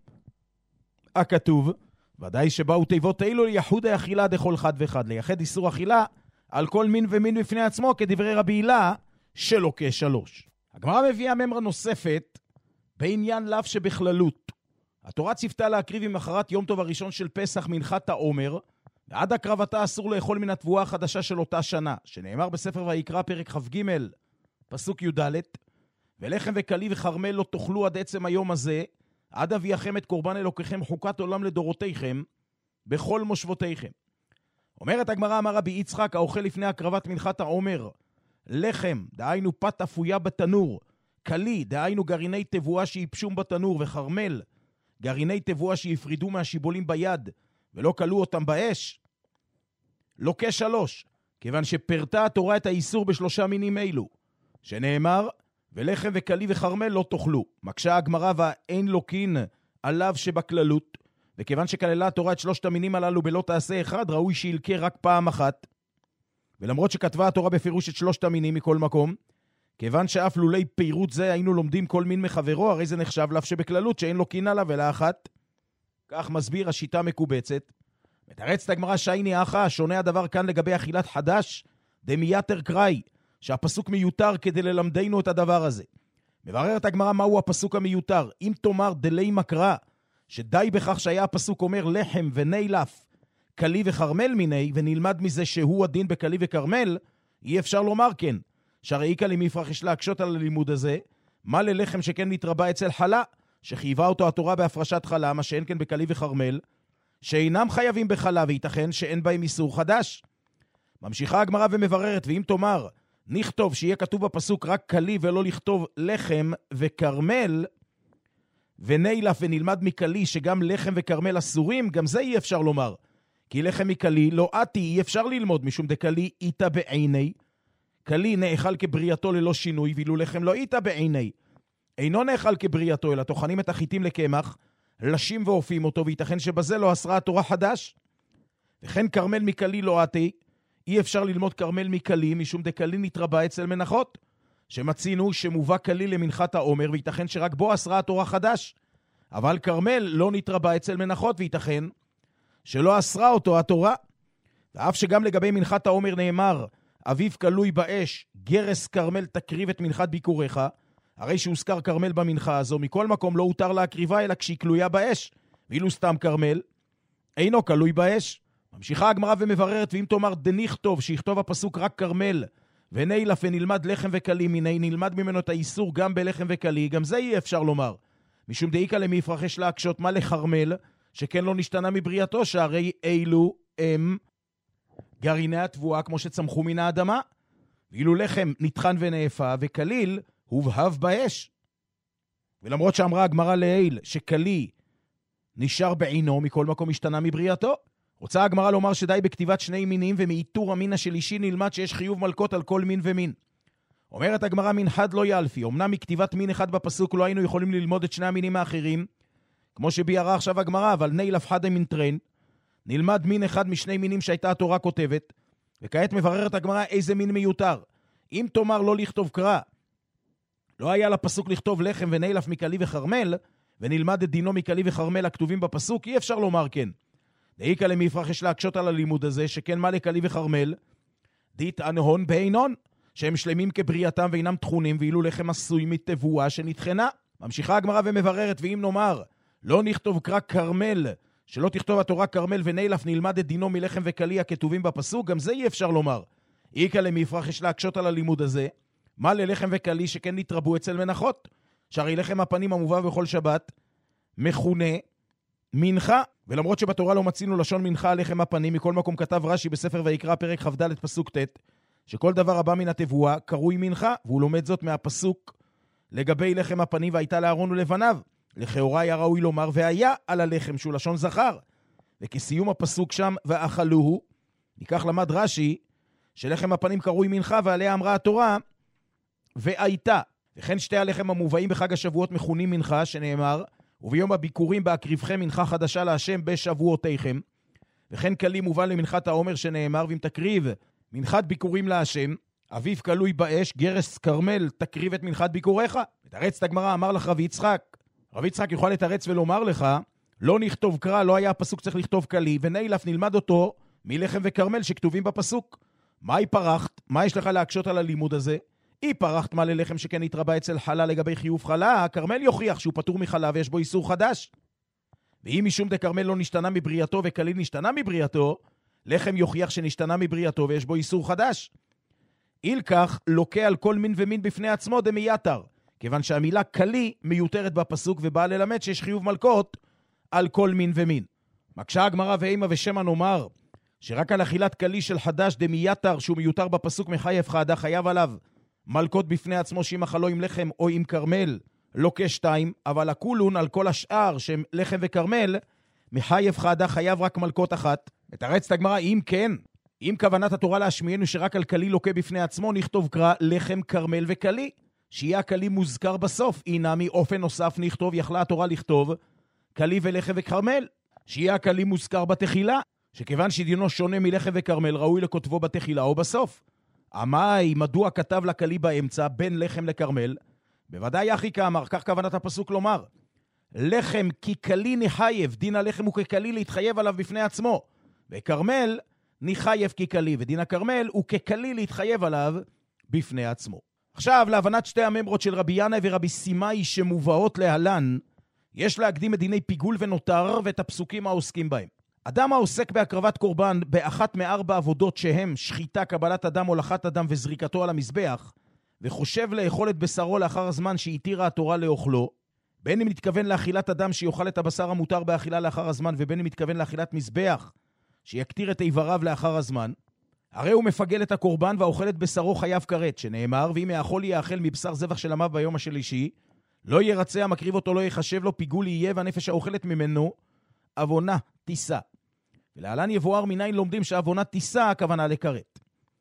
הכתוב, ודאי שבאו תיבות אילו ליחוד האכילה דכל חד וחד, לייחד איסור אכילה על כל מין ומין בפני עצמו, כדברי רבי הילה שלוקה שלוש. הגמרא מביאה ממרה נוספת בעניין לאו שבכללות. התורה ציוותה להקריב עם אחרת יום טוב הראשון של פסח מנחת העומר, ועד הקרבתה אסור לאכול מן התבואה החדשה של אותה שנה, שנאמר בספר ויקרא פרק כ"ג פסוק י"ד, ולחם וקלי וחרמל לא תאכלו עד עצם היום הזה, עד אביאכם את קורבן אלוקיכם חוקת עולם לדורותיכם בכל מושבותיכם. אומרת הגמרא, אמר רבי יצחק, האוכל לפני הקרבת מנחת העומר לחם, דהיינו פת אפויה בתנור, קלי, דהיינו גרעיני תבואה שיפשום בתנור, וחרמל, גרעיני תבואה שיפרידו מהשיבולים ביד ולא קלו אותם באש? לוקה שלוש, כיוון שפרטה התורה את האיסור בשלושה מינים אלו, שנאמר, ולחם וקלי וחרמל לא תאכלו. מקשה הגמרא ואין לוקין עליו שבכללות, וכיוון שכללה התורה את שלושת המינים הללו בלא תעשה אחד, ראוי שילקה רק פעם אחת. ולמרות שכתבה התורה בפירוש את שלושת המינים מכל מקום, כיוון שאף לולי פירוט זה היינו לומדים כל מין מחברו, הרי זה נחשב לאף שבכללות שאין לוקין עליו אלא אחת. כך מסביר השיטה מקובצת. מתרצת הגמרא שייני אחא, שונה הדבר כאן לגבי אכילת חדש, דמייתר קראי, שהפסוק מיותר כדי ללמדנו את הדבר הזה. מבררת הגמרא מהו הפסוק המיותר. אם תאמר דלי מקרא, שדי בכך שהיה הפסוק אומר לחם ונילף, קלי וחרמל מיני, ונלמד מזה שהוא הדין בקלי וקרמל, אי אפשר לומר כן. שהרי איקא למפרח יש להקשות על הלימוד הזה, מה ללחם שכן נתרבה אצל חלה, שחייבה אותו התורה בהפרשת חלה, מה שאין כן בקלי וחרמל, שאינם חייבים בחלה, וייתכן שאין בהם איסור חדש. ממשיכה הגמרא ומבררת, ואם תאמר, נכתוב שיהיה כתוב בפסוק רק קלי ולא לכתוב לחם וקרמל, ונילף ונלמד מקלי שגם לחם וקרמל אסורים, גם זה אי אפשר לומר. כי לחם מקלי לא עתי, אי אפשר ללמוד, משום דקלי איתה בעיני. קלי נאכל כבריאתו ללא שינוי, ואילו לחם לא איתה בעיני. אינו נאכל כבריאתו, אלא תוכנים את החיטים לקמח, לשים ואופים אותו, וייתכן שבזה לא אסרה התורה חדש. וכן קרמל מקלי לא עתי, אי אפשר ללמוד קרמל מקלי, משום דקלי נתרבה אצל מנחות, שמצינו שמובא קלי למנחת העומר, וייתכן שרק בו אסרה התורה חדש. אבל קרמל לא נתרבה אצל מנחות, וייתכן שלא אסרה אותו התורה. ואף שגם לגבי מנחת העומר נאמר, אביו קלוי באש, גרס קרמל תקריב את מנחת ביקורך, הרי שהוזכר קרמל במנחה הזו, מכל מקום לא הותר להקריבה אלא כשהיא קלויה באש, ואילו סתם קרמל אינו קלוי באש. ממשיכה הגמרא ומבררת, ואם תאמר דנכתוב שיכתוב הפסוק רק קרמל, ונילף ונלמד לחם וקלי מיני, נלמד ממנו את האיסור גם בלחם וקלי, גם זה אי אפשר לומר. משום דאיקא למפרח יש להקשות מה לחרמל, שכן לא נשתנה מבריאתו, שהרי אילו הם גרעיני התבואה כמו שצמחו מן האדמה, ואילו לחם נטחן ונאפה, וקליל הובהב באש. ולמרות שאמרה הגמרא לעיל שקלי נשאר בעינו, מכל מקום השתנה מבריאתו, רוצה הגמרא לומר שדי בכתיבת שני מינים, ומאיתור המין השלישי נלמד שיש חיוב מלכות על כל מין ומין. אומרת הגמרא, מין חד לא ילפי. אמנם מכתיבת מין אחד בפסוק לא היינו יכולים ללמוד את שני המינים האחרים, כמו שביארה עכשיו הגמרא, אבל נילף חד מין טרן, נלמד מין אחד משני מינים שהייתה התורה כותבת, וכעת מבררת הגמרא איזה מין מיותר. אם תאמר לא לכתוב קרא, לא היה לפסוק לכתוב לחם ונילף מקלי וחרמל, ונלמד את דינו מקלי וחרמל הכתובים בפסוק, אי אפשר לומר כן. דאיקא למפרח יש להקשות על הלימוד הזה, שכן מה לקלי וחרמל? דית אנהון בעינון, שהם שלמים כבריאתם ואינם תכונים, ואילו לחם עשוי מתבואה שנתחנה. ממשיכה הגמרא ומבררת, ואם נאמר, לא נכתוב קרא קרמל, שלא תכתוב התורה קרמל ונילף, נלמד את דינו מלחם וקלי הכתובים בפסוק, גם זה אי אפשר לומר. דאיקא למפרח יש להקשות על הלימוד הזה, מה ללחם וקלי שכן נתרבו אצל מנחות? שהרי לחם הפנים המובא בכל שבת, מכונה מנחה, ולמרות שבתורה לא מצינו לשון מנחה על לחם הפנים, מכל מקום כתב רש"י בספר ויקרא פרק כ"ד פסוק ט', שכל דבר הבא מן התבואה קרוי מנחה, והוא לומד זאת מהפסוק לגבי לחם הפנים, והייתה לאהרון ולבניו. לכאורה היה ראוי לומר והיה על הלחם, שהוא לשון זכר. וכסיום הפסוק שם ואכלוהו, ניקח למד רש"י שלחם הפנים קרוי מנחה, ועליה אמרה התורה והייתה. וכן שתי הלחם המובאים בחג השבועות מכונים מנחה, שנאמר וביום הביקורים בהקריבכם מנחה חדשה להשם בשבועותיכם. וכן קלי מובן למנחת העומר, שנאמר ואם תקריב מנחת ביקורים להשם, אביו קלוי באש, גרס קרמל תקריב את מנחת ביקוריך. מתרץ את הגמרא, אמר לך רבי יצחק, רבי יצחק יוכל לתרץ ולומר לך, לא נכתוב קרא, לא היה הפסוק צריך לכתוב קלי, ונילף נלמד אותו מלחם וקרמל שכתובים בפסוק. מה היא פרחת? מה יש לך להקשות על הלימוד הזה? היא פרחת מה ללחם שכן התרבה אצל חלה לגבי חיוב חלה, הקרמל יוכיח שהוא פטור מחלה ויש בו איסור חדש. ואם משום דקרמל לא נשתנה מבריאתו וקליל נשתנה מבריאתו, לחם יוכיח שנשתנה מבריאתו ויש בו איסור חדש. איל כך לוקה על כל מין ומין בפני עצמו דמייתר, כיוון שהמילה קלי מיותרת בפסוק ובאה ללמד שיש חיוב מלכות על כל מין ומין. מקשה הגמרא ואימה ושמא נאמר שרק על אכילת קלי של חדש דמייתר שהוא מיותר בפסוק מחייב חדה, חייב עליו מלכות בפני עצמו שאם אכלו עם לחם או עם קרמל לוקה שתיים, אבל הכולון על כל השאר שהם לחם וקרמל, מחייב חדה חייב רק מלכות אחת. מתרצת הגמרא, אם כן, אם כוונת התורה להשמיענו שרק על כלי לוקה בפני עצמו, נכתוב קרא לחם, קרמל וכלי, שיהיה הכלי מוזכר בסוף. הנה מאופן נוסף נכתוב, יכלה התורה לכתוב כלי ולחם וקרמל, שיהיה הכלי מוזכר בתחילה, שכיוון שדינו שונה מלחם וקרמל, ראוי לכותבו בתחילה או בסוף. אמי, מדוע כתב לכלי באמצע בין לחם לקרמל? בוודאי אחי כאמר, כך כוונת הפסוק לומר. לחם כי כלי נחייב, דין הלחם הוא ככלי להתחייב עליו בפני עצמו. וקרמל נחייב ככלי, ודין הקרמל הוא ככלי להתחייב עליו בפני עצמו. עכשיו, להבנת שתי הממרות של רבי ינאי ורבי סימאי שמובאות להלן, יש להקדים את דיני פיגול ונותר ואת הפסוקים העוסקים בהם. אדם העוסק בהקרבת קורבן באחת מארבע עבודות שהם שחיטה, קבלת אדם, הולכת אדם וזריקתו על המזבח, וחושב לאכול את בשרו לאחר הזמן שהתירה התורה לאוכלו, בין אם מתכוון לאכילת אדם שיאכל את הבשר המותר באכילה לאחר הזמן, ובין אם מתכוון לאכילת מזבח שיקטיר את איבריו לאחר הזמן, הרי הוא מפגל את הקורבן והאוכל את בשרו חייב כרת, שנאמר, ואם יאכול יאכל מבשר זבח של עמיו ביום השלישי, לא ירצה המקריב אותו, לא יחשב לו, פיגול יהיה, והנפש האוכלת ממנו עוונה תישא. ולהלן יבואר מניין לומדים שעוונה תישא הכוונה לכרת.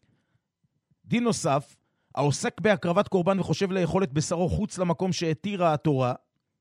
דין נוסף, העוסק בהקרבת קורבן וחושב לאכול את בשרו חוץ למקום שהתירה התורה,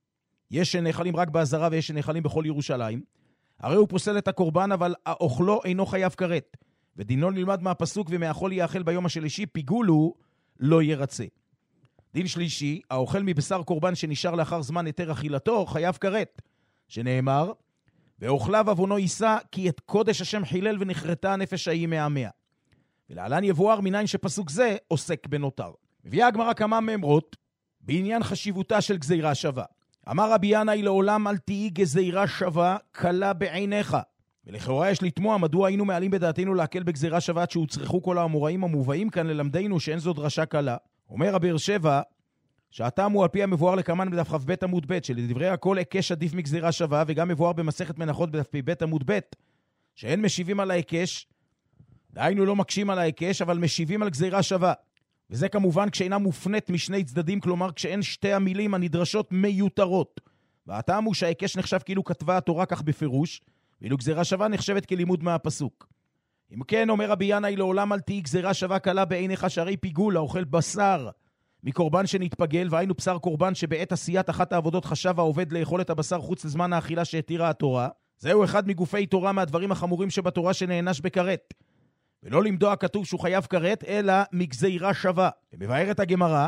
יש שנאכלים רק בעזרה ויש שנאכלים בכל ירושלים, הרי הוא פוסל את הקורבן, אבל האוכלו אינו חייב כרת. ודינו נלמד מהפסוק, ומאכול יאכל ביום השלישי, פיגול הוא לא ירצה. דין שלישי, האוכל מבשר קורבן שנשאר לאחר זמן היתר אכילתו, חייב כרת, שנאמר, ואוכליו עוונו יישא, כי את קודש השם חילל ונחרטה הנפש ההיא מהמאה. ולהלן יבואר מניין שפסוק זה עוסק בנותר. מביאה הגמרא כמה ממרות בעניין חשיבותה של גזירה שווה. אמר רבי ינאי, לעולם אל תהי גזירה שווה קלה בעיניך. ולכאורה יש לתמוע מדוע היינו מעלים בדעתנו להקל בגזירה שווה עד שהוצרכו כל האמוראים המובאים כאן ללמדנו שאין זו דרשה קלה. אומר רבי שבע שהטעם הוא על פי המבואר לקמן בדף כ"ב עמוד ב' שלדברי הכל היקש עדיף מגזירה שווה, וגם מבואר במסכת מנחות בדף פ"ב עמוד ב' שאין משיבים על ההיקש, דהיינו לא מקשים על ההיקש, אבל משיבים על גזירה שווה. וזה כמובן כשאינה מופנית משני צדדים, כלומר כשאין שתי המילים הנדרשות מיותרות. והטעם הוא שההיקש נחשב כאילו כתבה התורה כך בפירוש, ואילו גזירה שווה נחשבת כלימוד מהפסוק. אם כן, אומר רבי ינאי, לעולם אל תהי גזירה שווה קלה בעיניך, שהרי פיגול האוכל בשר מקורבן שנתפגל, והיינו בשר קורבן שבעת עשיית אחת העבודות חשב העובד לאכול את הבשר חוץ לזמן האכילה שהתירה התורה, זהו אחד מגופי תורה מהדברים החמורים שבתורה שנענש בכרת. ולא למדוע הכתוב שהוא חייב כרת, אלא מגזירה שווה. ומבארת הגמרא,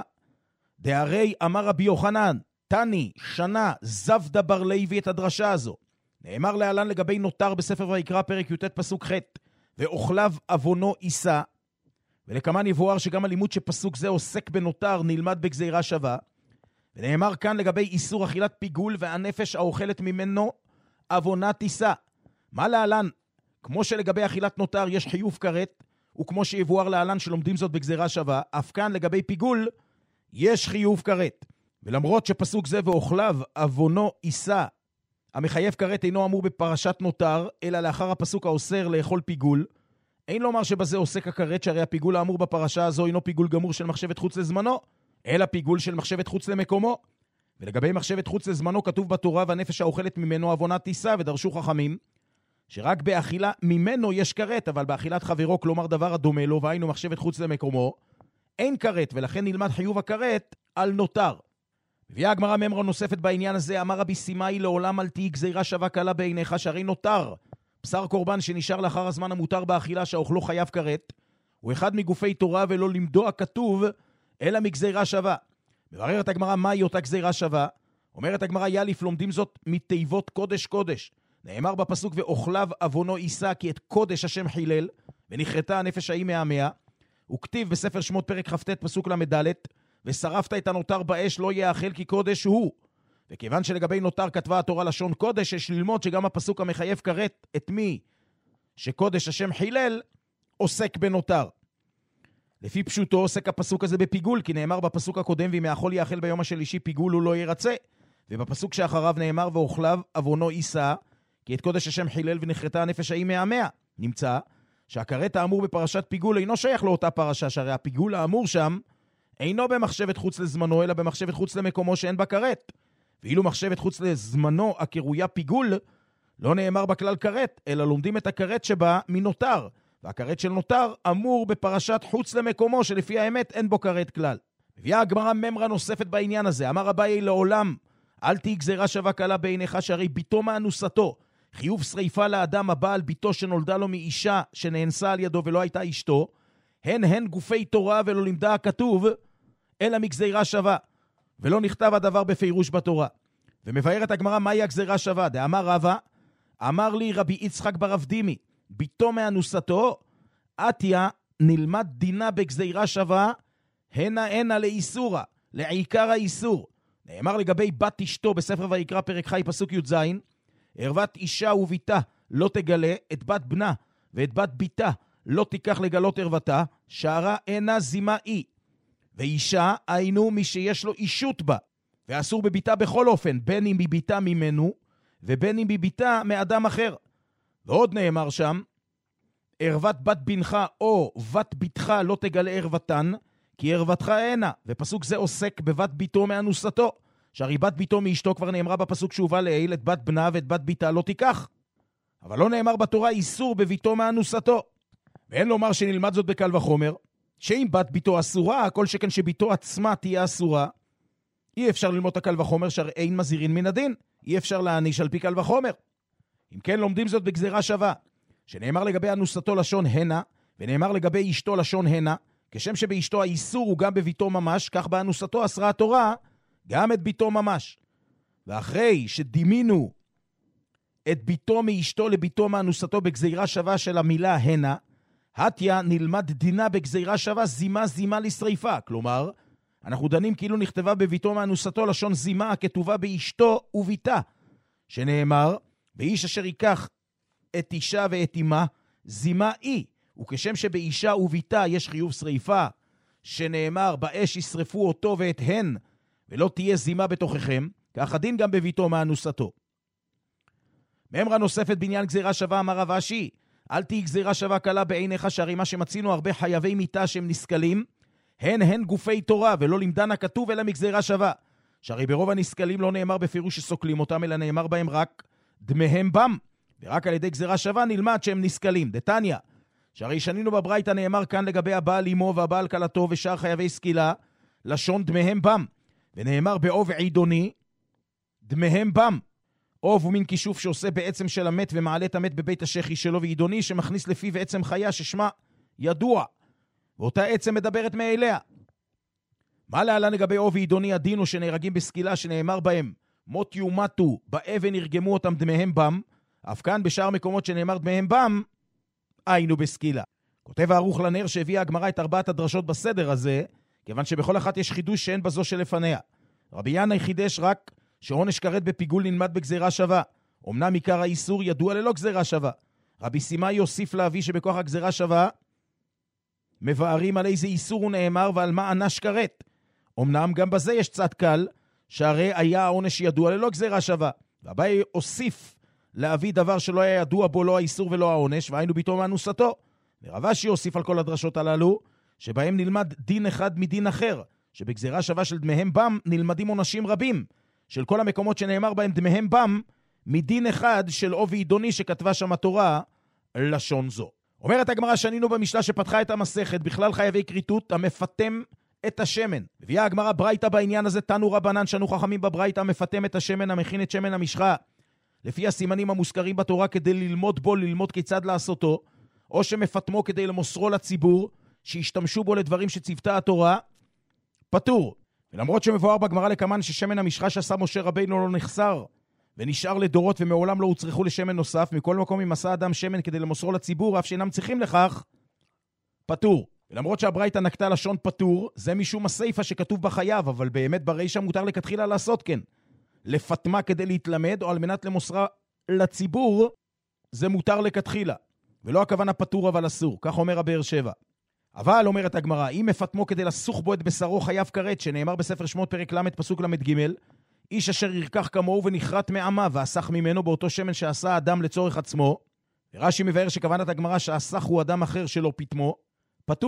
דהרי אמר רבי יוחנן, תני, שנה, זבדה בר לוי את הדרשה הזו. נאמר להלן לגבי נותר בספר ויקרא פרק י"ט פסוק ח' ואוכליו עוונו יישא. ולכמן יבואר שגם הלימוד שפסוק זה עוסק בנותר נלמד בגזירה שווה. ונאמר כאן לגבי איסור אכילת פיגול והנפש האוכלת ממנו עוונה תישא. מה להלן? כמו שלגבי אכילת נותר יש חיוב כרת, וכמו שיבואר להלן שלומדים זאת בגזירה שווה, אף כאן לגבי פיגול יש חיוב כרת. ולמרות שפסוק זה ואוכליו עוונו יישא, המחייב כרת אינו אמור בפרשת נותר, אלא לאחר הפסוק האוסר לאכול פיגול, אין לומר שבזה עוסק הכרת, שהרי הפיגול האמור בפרשה הזו אינו פיגול גמור של מחשבת חוץ לזמנו, אלא פיגול של מחשבת חוץ למקומו. ולגבי מחשבת חוץ לזמנו כתוב בתורה, והנפש האוכלת ממנו עוונה תישא, ודרשו חכמים שרק באכילה ממנו יש כרת, אבל באכילת חברו, כלומר דבר הדומה לו, והיינו מחשבת חוץ למקומו, אין כרת, ולכן נלמד חיוב הכרת על נותר. מביאה הגמרא ממרה נוספת בעניין הזה, אמר רבי סימאי, לעולם אל תהי גזירה שווה קלה בעיניך, שהרי נותר בשר קורבן שנשאר לאחר הזמן המותר באכילה שהאוכלו חייב כרת, הוא אחד מגופי תורה ולא למדוע כתוב אלא מגזירה שווה. מבררת הגמרא מהי אותה גזירה שווה? אומרת הגמרא, יאליף לומדים זאת מתיבות קודש קודש. נאמר בפסוק ואוכליו עוונו יישא, כי את קודש השם חילל ונחרטה הנפש ההיא מהמאה. וכתיב בספר שמות פרק כ"ט פסוק למד, ושרפת את הנותר באש לא יאכל כי קודש הוא. וכיוון שלגבי נותר כתבה התורה לשון קודש, יש ללמוד שגם הפסוק המחייב כרת את מי שקודש השם חילל עוסק בנותר. לפי פשוטו עוסק הפסוק הזה בפיגול, כי נאמר בפסוק הקודם ואם יאכל יאכל ביום השלישי פיגול הוא לא ירצה, ובפסוק שאחריו נאמר ואוכליו עוונו יישא, כי את קודש השם חילל ונחרטה הנפש ההיא מהמאה. נמצא שהכרת האמור בפרשת פיגול אינו שייך לאותה פרשה, שהרי הפיגול האמור שם אינו במחשבת חוץ לזמנו, אלא במחשבת חוץ למקומו שאין בה כרת. ואילו מחשבת חוץ לזמנו הקרויה פיגול, לא נאמר בכלל כרת, אלא לומדים את הכרת שבה מנותר. והכרת של נותר אמור בפרשת חוץ למקומו, שלפי האמת אין בו כרת כלל. מביאה הגמרא ממרה נוספת בעניין הזה. אמר אביי לעולם, אל תהי גזירה שווה קלה בעיניך, שהרי ביתו מאנוסתו. חיוב שריפה לאדם הבא על ביתו שנולדה לו מאישה שנאנסה על ידו ולא הייתה אשתו, הן הן גופי תורה ולא לימדה הכתוב, אלא מגזירה שווה. ולא נכתב הדבר בפירוש בתורה. ומבארת הגמרא מהי הגזירה שווה. דאמר רבא, אמר לי רבי יצחק ברב דימי, ביתו מאנוסתו, עתיה נלמד דינה בגזירה שווה, הנה הנה לאיסורה, לעיקר האיסור. נאמר לגבי בת אשתו בספר ויקרא פרק חי פסוק י"ז, ערוות אישה וביתה לא תגלה, את בת בנה ואת בת ביתה לא תיקח לגלות ערוותה, שערה אינה זימה היא. ואישה היינו מי שיש לו אישות בה, ואסור בביתה בכל אופן, בין אם בביתה ממנו, ובין אם בביתה מאדם אחר. ועוד נאמר שם, ערוות בת בנך או בת ביתך לא תגלה ערוותן, כי ערוותך אינה. ופסוק זה עוסק בבת ביתו מאנוסתו, שהרי בת ביתו מאשתו כבר נאמרה בפסוק שהובא לעיל, את בת בנה ואת בת ביתה לא תיקח. אבל לא נאמר בתורה איסור בביתו מאנוסתו. ואין לומר שנלמד זאת בקל וחומר, שאם בת ביתו אסורה, כל שכן שביתו עצמה תהיה אסורה, אי אפשר ללמוד את הקל וחומר, שהרי אין מזירין מן הדין, אי אפשר להעניש על פי קל וחומר. אם כן לומדים זאת בגזירה שווה, שנאמר לגבי אנוסתו לשון הנה, ונאמר לגבי אשתו לשון הנה, כשם שבאשתו האיסור הוא גם בביתו ממש, כך באנוסתו אסרה התורה גם את ביתו ממש. ואחרי שדימינו את ביתו מאשתו לביתו מאנוסתו בגזירה שווה של המילה הנה, התיה נלמד דינה בגזירה שווה זימה זימה לשריפה. כלומר, אנחנו דנים כאילו נכתבה בביתו מאנוסתו לשון זימה הכתובה באשתו וביתה, שנאמר, באיש אשר ייקח את אישה ואת אמה, זימה היא. וכשם שבאישה וביתה יש חיוב שריפה, שנאמר, באש ישרפו אותו ואת הן, ולא תהיה זימה בתוככם, כך הדין גם בביתו מאנוסתו. מאמרה נוספת בעניין גזירה שווה, אמר רב אשי, אל תהי גזירה שווה קלה בעיניך, שהרי מה שמצינו הרבה חייבי מיתה שהם נסכלים, הן הן גופי תורה, ולא לימדן הכתוב אלא מגזירה שווה. שהרי ברוב הנסכלים לא נאמר בפירוש שסוקלים אותם, אלא נאמר בהם רק דמיהם בם, ורק על ידי גזירה שווה נלמד שהם נסכלים. דתניא, שהרי שנינו בברייתא נאמר כאן לגבי הבעל אמו והבעל כלתו ושאר חייבי סקילה, לשון דמיהם בם, ונאמר באוב עידוני, דמיהם בם. אוב הוא מין כישוף שעושה בעצם של המת ומעלה את המת בבית השכי שלו, ועידוני שמכניס לפיו עצם חיה ששמה ידוע, ואותה עצם מדברת מאליה. מה להלן לגבי אוב ועידוני הדין הוא שנהרגים בסקילה שנאמר בהם מות יומתו באבן ירגמו אותם דמיהם בם, אף כאן בשאר מקומות שנאמר דמיהם בם היינו בסקילה. כותב הערוך לנר שהביאה הגמרא את ארבעת הדרשות בסדר הזה, כיוון שבכל אחת יש חידוש שאין בזו שלפניה. רבי ינאי חידש רק שעונש כרת בפיגול נלמד בגזירה שווה, אמנם עיקר האיסור ידוע ללא גזירה שווה. רבי סימאי יוסיף להביא שבכוח הגזירה שווה מבארים על איזה איסור הוא נאמר ועל מה ענש כרת. אמנם גם בזה יש צד קל, שהרי היה העונש ידוע ללא גזירה שווה. והבאי הוסיף להביא דבר שלא היה ידוע בו לא האיסור ולא העונש, והיינו ביתו מאנוסתו. ורב אשי הוסיף על כל הדרשות הללו, שבהם נלמד דין אחד מדין אחר, שבגזירה שווה של דמיהם בם נלמדים עונשים רבים, של כל המקומות שנאמר בהם דמיהם בם, מדין אחד של אוב ועידוני שכתבה שם התורה לשון זו. אומרת הגמרא שנינו במשנה שפתחה את המסכת, בכלל חייבי כריתות המפתם את השמן. מביאה הגמרא ברייתא בעניין הזה, תנו רבנן שנו חכמים בברייתא, המפתם את השמן, המכין את שמן המשחה, לפי הסימנים המוזכרים בתורה כדי ללמוד בו, ללמוד כיצד לעשותו, או שמפתמו כדי למוסרו לציבור, שישתמשו בו לדברים שצוותה התורה, פטור. ולמרות שמבואר בגמרא לקמן ששמן המשחה שעשה משה רבינו לא נחסר, ונשאר לדורות ומעולם לא הוצרכו לשמן נוסף, מכל מקום אם עשה אדם שמן כדי למוסרו לציבור, אף שאינם צריכים לכך, פטור. ולמרות שהברייתא נקטה לשון פטור, זה משום הסייפה שכתוב בחייב, אבל באמת ברישא מותר לכתחילה לעשות כן. לפתמה כדי להתלמד, או על מנת למוסרה לציבור, זה מותר לכתחילה. ולא הכוונה פטור אבל אסור, כך אומר הבאר שבע. אבל אומרת הגמרא, אם מפתמו כדי לסוך בו את בשרו חייב כרת, שנאמר בספר שמות פרק למד פסוק למד ג', איש אשר ירקח כמוהו ונחרט מעמה, ואסך ממנו באותו שמן שעשה האדם לצורך עצמו, ורש"י מבאר שכוונת הגמרא שהסך הוא אדם אחר שלא פתמו, פטור,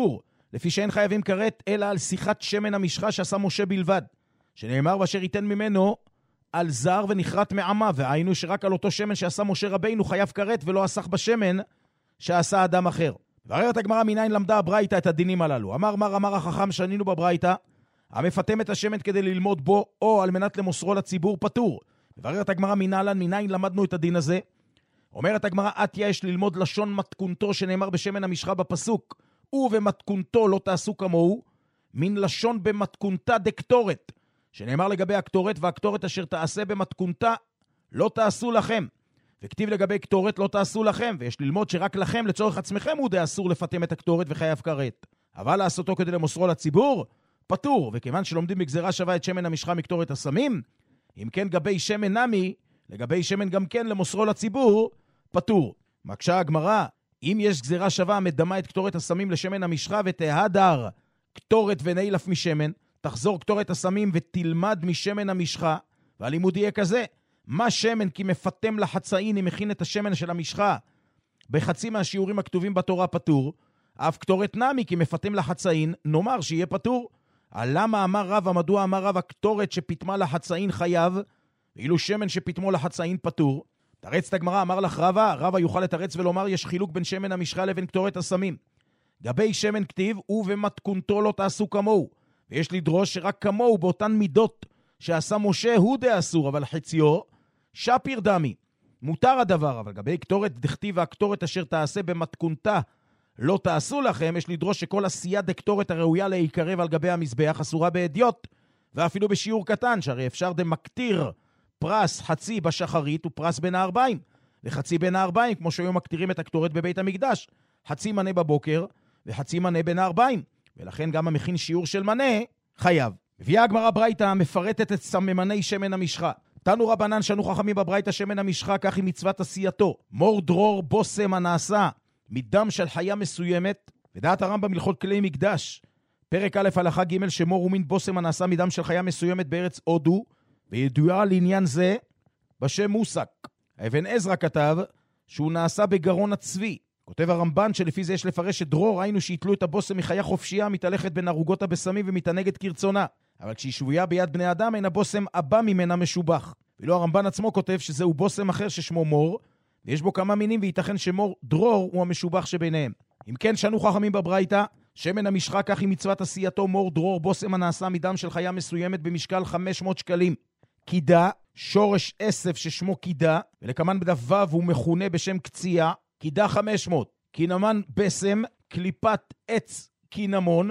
לפי שאין חייבים כרת, אלא על שיחת שמן המשחה שעשה משה בלבד, שנאמר ואשר ייתן ממנו על זר ונחרט מעמה, והיינו שרק על אותו שמן שעשה משה רבינו חייב כרת, ולא אסך בשמן שעשה אדם אחר. בררת הגמרא מניין למדה הברייתא את הדינים הללו. אמר מר אמר החכם שנינו בברייתא, המפתם את השמן כדי ללמוד בו, או על מנת למוסרו לציבור פטור. בררת הגמרא מנהלן מניין למדנו את הדין הזה. אומרת הגמרא, עתיה יש ללמוד לשון מתכונתו שנאמר בשמן המשחה בפסוק, ובמתכונתו לא תעשו כמוהו, מן לשון במתכונתה דקטורת, שנאמר לגבי הקטורת, והקטורת אשר תעשה במתכונתה לא תעשו לכם. וכתיב לגבי קטורת לא תעשו לכם, ויש ללמוד שרק לכם לצורך עצמכם הוא די אסור לפתם את הקטורת וחייב כרת. אבל לעשותו כדי למוסרו לציבור, פטור, וכיוון שלומדים בגזרה שווה את שמן המשחה מקטורת הסמים, אם כן גבי שמן נמי, לגבי שמן גם כן למוסרו לציבור, פטור. מקשה הגמרא, אם יש גזרה שווה המדמה את קטורת הסמים לשמן המשחה ותהדר קטורת ונילף משמן, תחזור קטורת הסמים ותלמד משמן המשחה, והלימוד יהיה כזה, מה שמן כי מפתם לחצאין אם מכין את השמן של המשחה בחצי מהשיעורים הכתובים בתורה פטור, אף קטורת נמי כי מפתם לחצאין, נאמר שיהיה פטור. למה אמר רב, מדוע אמר רב הקטורת שפתמה לחצאין חייב, ואילו שמן שפתמו לחצאין פטור? תרץ את הגמרא, אמר לך רבא, רבא יוכל לתרץ ולומר יש חילוק בין שמן המשחה לבין קטורת הסמים. גבי שמן כתיב, ובמתכונתו לא תעשו כמוהו, ויש לדרוש שרק כמוהו באותן מידות שעשה משה הוא די אסור, אבל חציו שפיר דמי. מותר הדבר, אבל גבי קטורת דכתיב והקטורת אשר תעשה במתכונתה לא תעשו לכם, יש לדרוש שכל עשייה דקטורת הראויה להיקרב על גבי המזבח אסורה בעדיות, ואפילו בשיעור קטן, שהרי אפשר דמקטיר פרס חצי בשחרית ופרס בין הארבעים, וחצי בין הארבעים, כמו שהיום מקטירים את הקטורת בבית המקדש, חצי מנה בבוקר וחצי מנה בין הארבעים, ולכן גם המכין שיעור של מנה חייב. הביאה הגמרא ברייתא מפרטת את סממני שמן המשחה. תנו רבנן שנו חכמים בברייתא שמן המשחה, כך היא מצוות עשייתו. מור דרור בוסם הנעשה מדם של חיה מסוימת, ודעת הרמב"ם הלכות כלי מקדש, פרק א' הלכה ג' שמור הוא מין בוסם הנעשה מדם של חיה מסוימת בארץ הודו, וידועה לעניין זה בשם מוסק. אבן עזרא כתב שהוא נעשה בגרון הצבי. כותב הרמב"ן שלפי זה יש לפרש שדרור, ראינו שהתלו את הבוסם מחיה חופשייה, מתהלכת בין ערוגות הבשמים ומתענגת כרצונה. אבל כשהיא שבויה ביד בני אדם, אין הבוסם הבא ממנה משובח. ואילו הרמב"ן עצמו כותב שזהו בוסם אחר ששמו מור, ויש בו כמה מינים, וייתכן שמור דרור הוא המשובח שביניהם. אם כן, שנו חכמים בברייתא, שמן המשחה כך היא מצוות עשייתו, מור דרור בוסם הנעשה מדם של חיה מסוימת במשקל חמש מאות שקלים. קידה, שורש אסף ששמו קידה, ולכמן בדף ו' הוא מכונה בשם קצייה, קידה חמש מאות. קינמן בסם, קליפת עץ קינמון,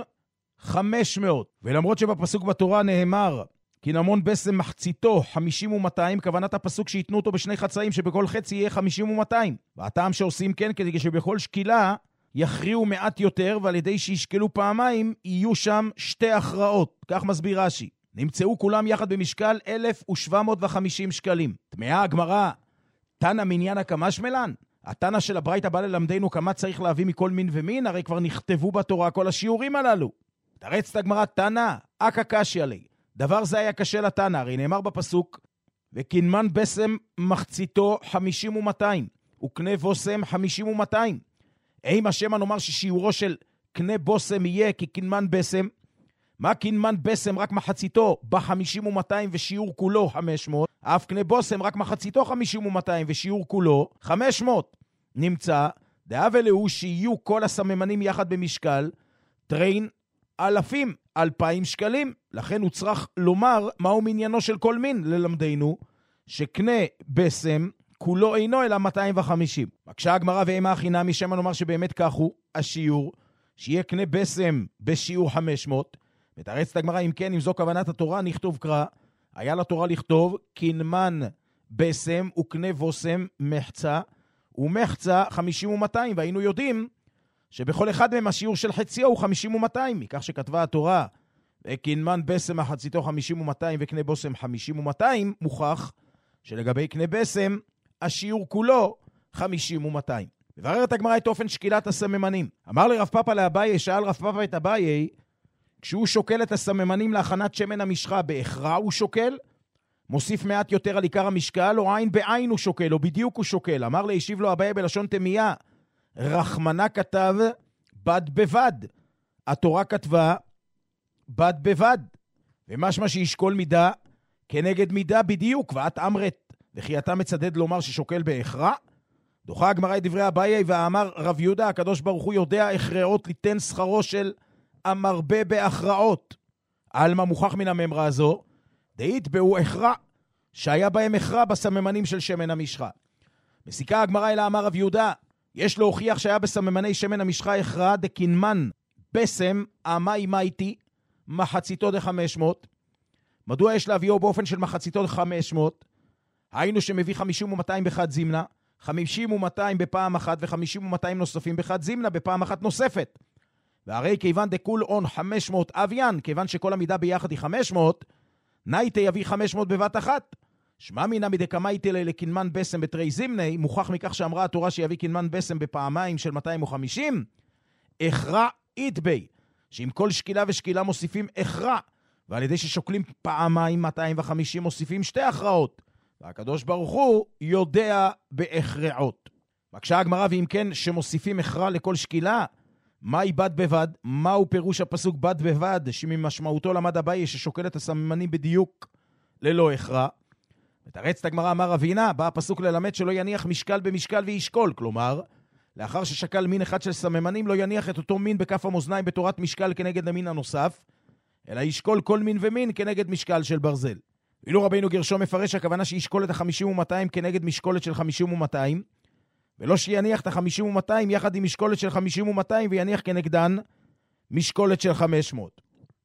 חמש מאות. ולמרות שבפסוק בתורה נאמר, קינמון בסם מחציתו חמישים ומאתיים, כוונת הפסוק שיתנו אותו בשני חצאים, שבכל חצי יהיה חמישים ומאתיים. והטעם שעושים כן, כדי שבכל שקילה יכריעו מעט יותר, ועל ידי שישקלו פעמיים, יהיו שם שתי הכרעות. כך מסביר רש"י. נמצאו כולם יחד במשקל אלף ושבע מאות וחמישים שקלים. תמאה הגמרא, תנא מניין הקמש מלן? התנא של הברייתא בא ללמדנו כמה צריך להביא מכל מין ומין, הרי כבר נכתבו בתורה כל השיעורים הללו. תרץ את הגמרא, תנא, אקא קשיא עלי. דבר זה היה קשה לתנא, הרי נאמר בפסוק, וקינמן בסם מחציתו חמישים ומאתיים, וקנה בוסם חמישים ומאתיים. האם השם נאמר ששיעורו של קנה בוסם יהיה כקינמן בסם? מה קינמן בסם רק מחציתו ב-חמישים ומאתיים ושיעור כולו חמש מאות, אף קנה בוסם רק מחציתו חמישים ומאתיים ושיעור כולו חמש מאות. נמצא, דאב אלוהו שיהיו כל הסממנים יחד במשקל, טרין אלפים, אלפיים שקלים. לכן הוא צריך לומר מהו מניינו של כל מין, ללמדנו שקנה בסם כולו אינו אלא מאתיים וחמישים. מקשה הגמרא ואימה החינמי, שמה נאמר שבאמת כך הוא השיעור, שיהיה קנה בסם בשיעור חמש מאות. ותרץ את הגמרא, אם כן, אם זו כוונת התורה, נכתוב קרא, היה לתורה לכתוב קינמן בסם וקנה בוסם מחצה, ומחצה חמישים ומאתיים, והיינו יודעים שבכל אחד מהם השיעור של חציו הוא חמישים ומאתיים, מכך שכתבה התורה קינמן בסם מחציתו חמישים ומאתיים וקנה בוסם חמישים ומאתיים, מוכח שלגבי קנה בסם השיעור כולו חמישים ומאתיים. מבררת הגמרא את אופן שקילת הסממנים. אמר לרב פאפא לאביי, שאל רב פאפא את אביי, כשהוא שוקל את הסממנים להכנת שמן המשחה, בהכרע הוא שוקל? מוסיף מעט יותר על עיקר המשקל, או עין בעין הוא שוקל, או בדיוק הוא שוקל? אמר להשיב לו אביי בלשון תמייה, רחמנה כתב בד בבד, התורה כתבה בד בבד, ומשמע שישקול מידה כנגד מידה בדיוק, ואת אמרת, וכי אתה מצדד לומר ששוקל בהכרע? דוחה הגמרא את דברי אביי ואמר רב יהודה, הקדוש ברוך הוא יודע הכרעות ליתן שכרו של המרבה בהכרעות. אלמה מוכח מן הממרה הזו, דאית בהו הכרע, שהיה בהם הכרע בסממנים של שמן המשחה. מסיקה הגמרא אלא אמר רב יהודה, יש להוכיח שהיה בסממני שמן המשחה הכרע דקינמן בסם אמי מייטי מחציתו ד-חמש מאות. מדוע יש להביאו באופן של מחציתו ד-חמש מאות? היינו שמביא חמישים ומאתיים בחד זימנה, חמישים ומאתיים בפעם אחת וחמישים ומאתיים נוספים בחד זימנה בפעם אחת נוספת. והרי כיוון דקול און חמש מאות אביין, כיוון שכל המידה ביחד היא חמש מאות, נייטה יביא חמש מאות בבת אחת. שמע מינה מדקמייטה לקינמן בסם בתרי זימני, מוכח מכך שאמרה התורה שיביא קינמן בסם בפעמיים של מאתיים וחמישים, הכרע איתבי, שעם כל שקילה ושקילה מוסיפים הכרע, ועל ידי ששוקלים פעמיים מאתיים וחמישים מוסיפים שתי הכרעות, והקדוש ברוך הוא יודע בהכרעות. בקשה הגמרא, ואם כן שמוסיפים הכרע לכל שקילה, מהי בד בבד? מהו פירוש הפסוק בד בבד, שממשמעותו למד אביי ששוקל את הסממנים בדיוק ללא הכרע? מתרצת הגמרא, אמר רבינה, בא הפסוק ללמד שלא יניח משקל במשקל וישקול, כלומר, לאחר ששקל מין אחד של סממנים, לא יניח את אותו מין בכף המאזניים בתורת משקל כנגד המין הנוסף, אלא ישקול כל מין ומין כנגד משקל של ברזל. ואילו רבינו גרשום מפרש הכוונה שישקול את ה-חמישים ומאתיים כנגד משקולת של חמישים ומאתיים, ולא שיניח את ה-חמישים ומאתיים יחד עם משקולת של חמישים ומאתיים ויניח כנגדן משקולת של חמש מאות.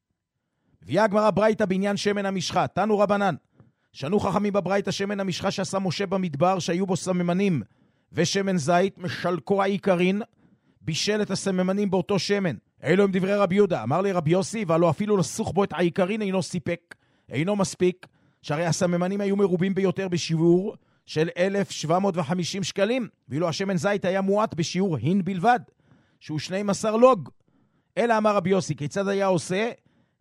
הביאה הגמרא ברייתא בעניין שמן המשחה, תנו רבנן, שנו חכמים בברייתא שמן המשחה שעשה משה במדבר שהיו בו סממנים ושמן זית, משלקו העיקרין, בישל את הסממנים באותו שמן. אלו הם דברי רבי יהודה. אמר לי רבי יוסי, ועלו אפילו לסוך בו את העיקרין אינו סיפק, אינו מספיק, שהרי הסממנים היו מרובים ביותר בשיעור של אלף שבע מאות וחמישים שקלים, ואילו השמן זית היה מועט בשיעור הין בלבד, שהוא שנים עשר לוג. אלא אמר רבי יוסי, כיצד היה עושה?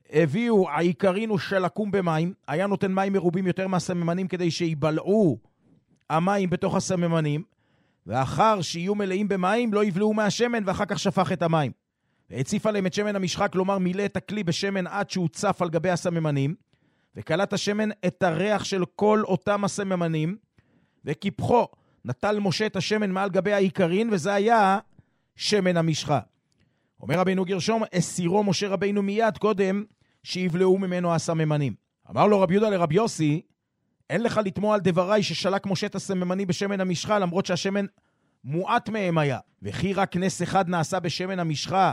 הביאו העיקרין ושלקום במים, היה נותן מים מרובים יותר מהסממנים כדי שיבלעו המים בתוך הסממנים, ואחר שיהיו מלאים במים לא יבלעו מהשמן, ואחר כך שפך את המים. והציף עליהם את שמן המשחה, כלומר מילא את הכלי בשמן עד שהוא צף על גבי הסממנים, וקלט השמן את הריח של כל אותם הסממנים, וקיפחו, נטל משה את השמן מעל גבי העיקרין, וזה היה שמן המשחה. אומר רבינו גרשום, אסירו משה רבינו מיד קודם שיבלעו ממנו הסממנים. אמר לו רבי יהודה לרבי יוסי, אין לך לתמוע על דבריי ששלק משה את הסממני בשמן המשחה, למרות שהשמן מועט מהם היה. וכי רק נס אחד נעשה בשמן המשחה,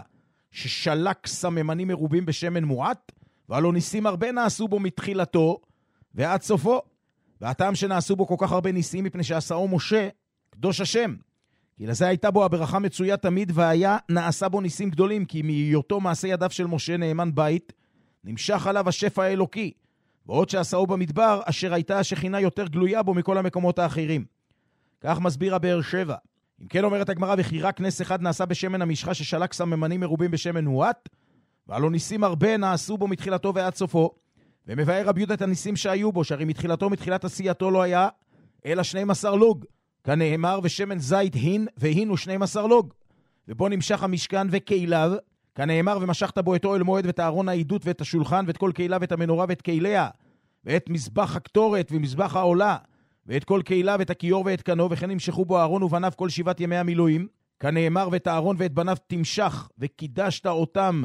ששלק סממנים מרובים בשמן מועט, והלא ניסים הרבה נעשו בו מתחילתו ועד סופו. והטעם שנעשו בו כל כך הרבה ניסים, מפני שעשאו משה קדוש השם. כי לזה הייתה בו הברכה מצויה תמיד, והיה נעשה בו ניסים גדולים, כי מהיותו מעשה ידיו של משה נאמן בית, נמשך עליו השפע האלוקי. ועוד שעשאו במדבר, אשר הייתה השכינה יותר גלויה בו מכל המקומות האחרים. כך מסביר הבאר שבע. אם כן אומרת הגמרא, וכי רק נס אחד נעשה בשמן המשחה ששלק סממנים מרובים בשמן מועט, והלא ניסים הרבה נעשו בו מתחילתו ועד סופו. ומבאר רבי יהודה את הניסים שהיו בו, שהרי מתחילתו מתחילת עשייתו לא היה, אלא שנים עשר לוג. כנאמר, ושמן זית הין, והין הוא שנים עשר לוג. ובו נמשך המשכן וקהיליו, כנאמר, ומשכת בו את אוהל מועד ואת הארון העידות ואת השולחן ואת כל קהילה ואת המנורה ואת קהיליה, ואת מזבח הקטורת ומזבח העולה, ואת כל קהילה ואת הכיור ואת קנו, וכן נמשכו בו הארון ובניו כל שבעת ימי המילואים, כנאמר, ואת הארון ואת בניו תמשך, וקידשת אותם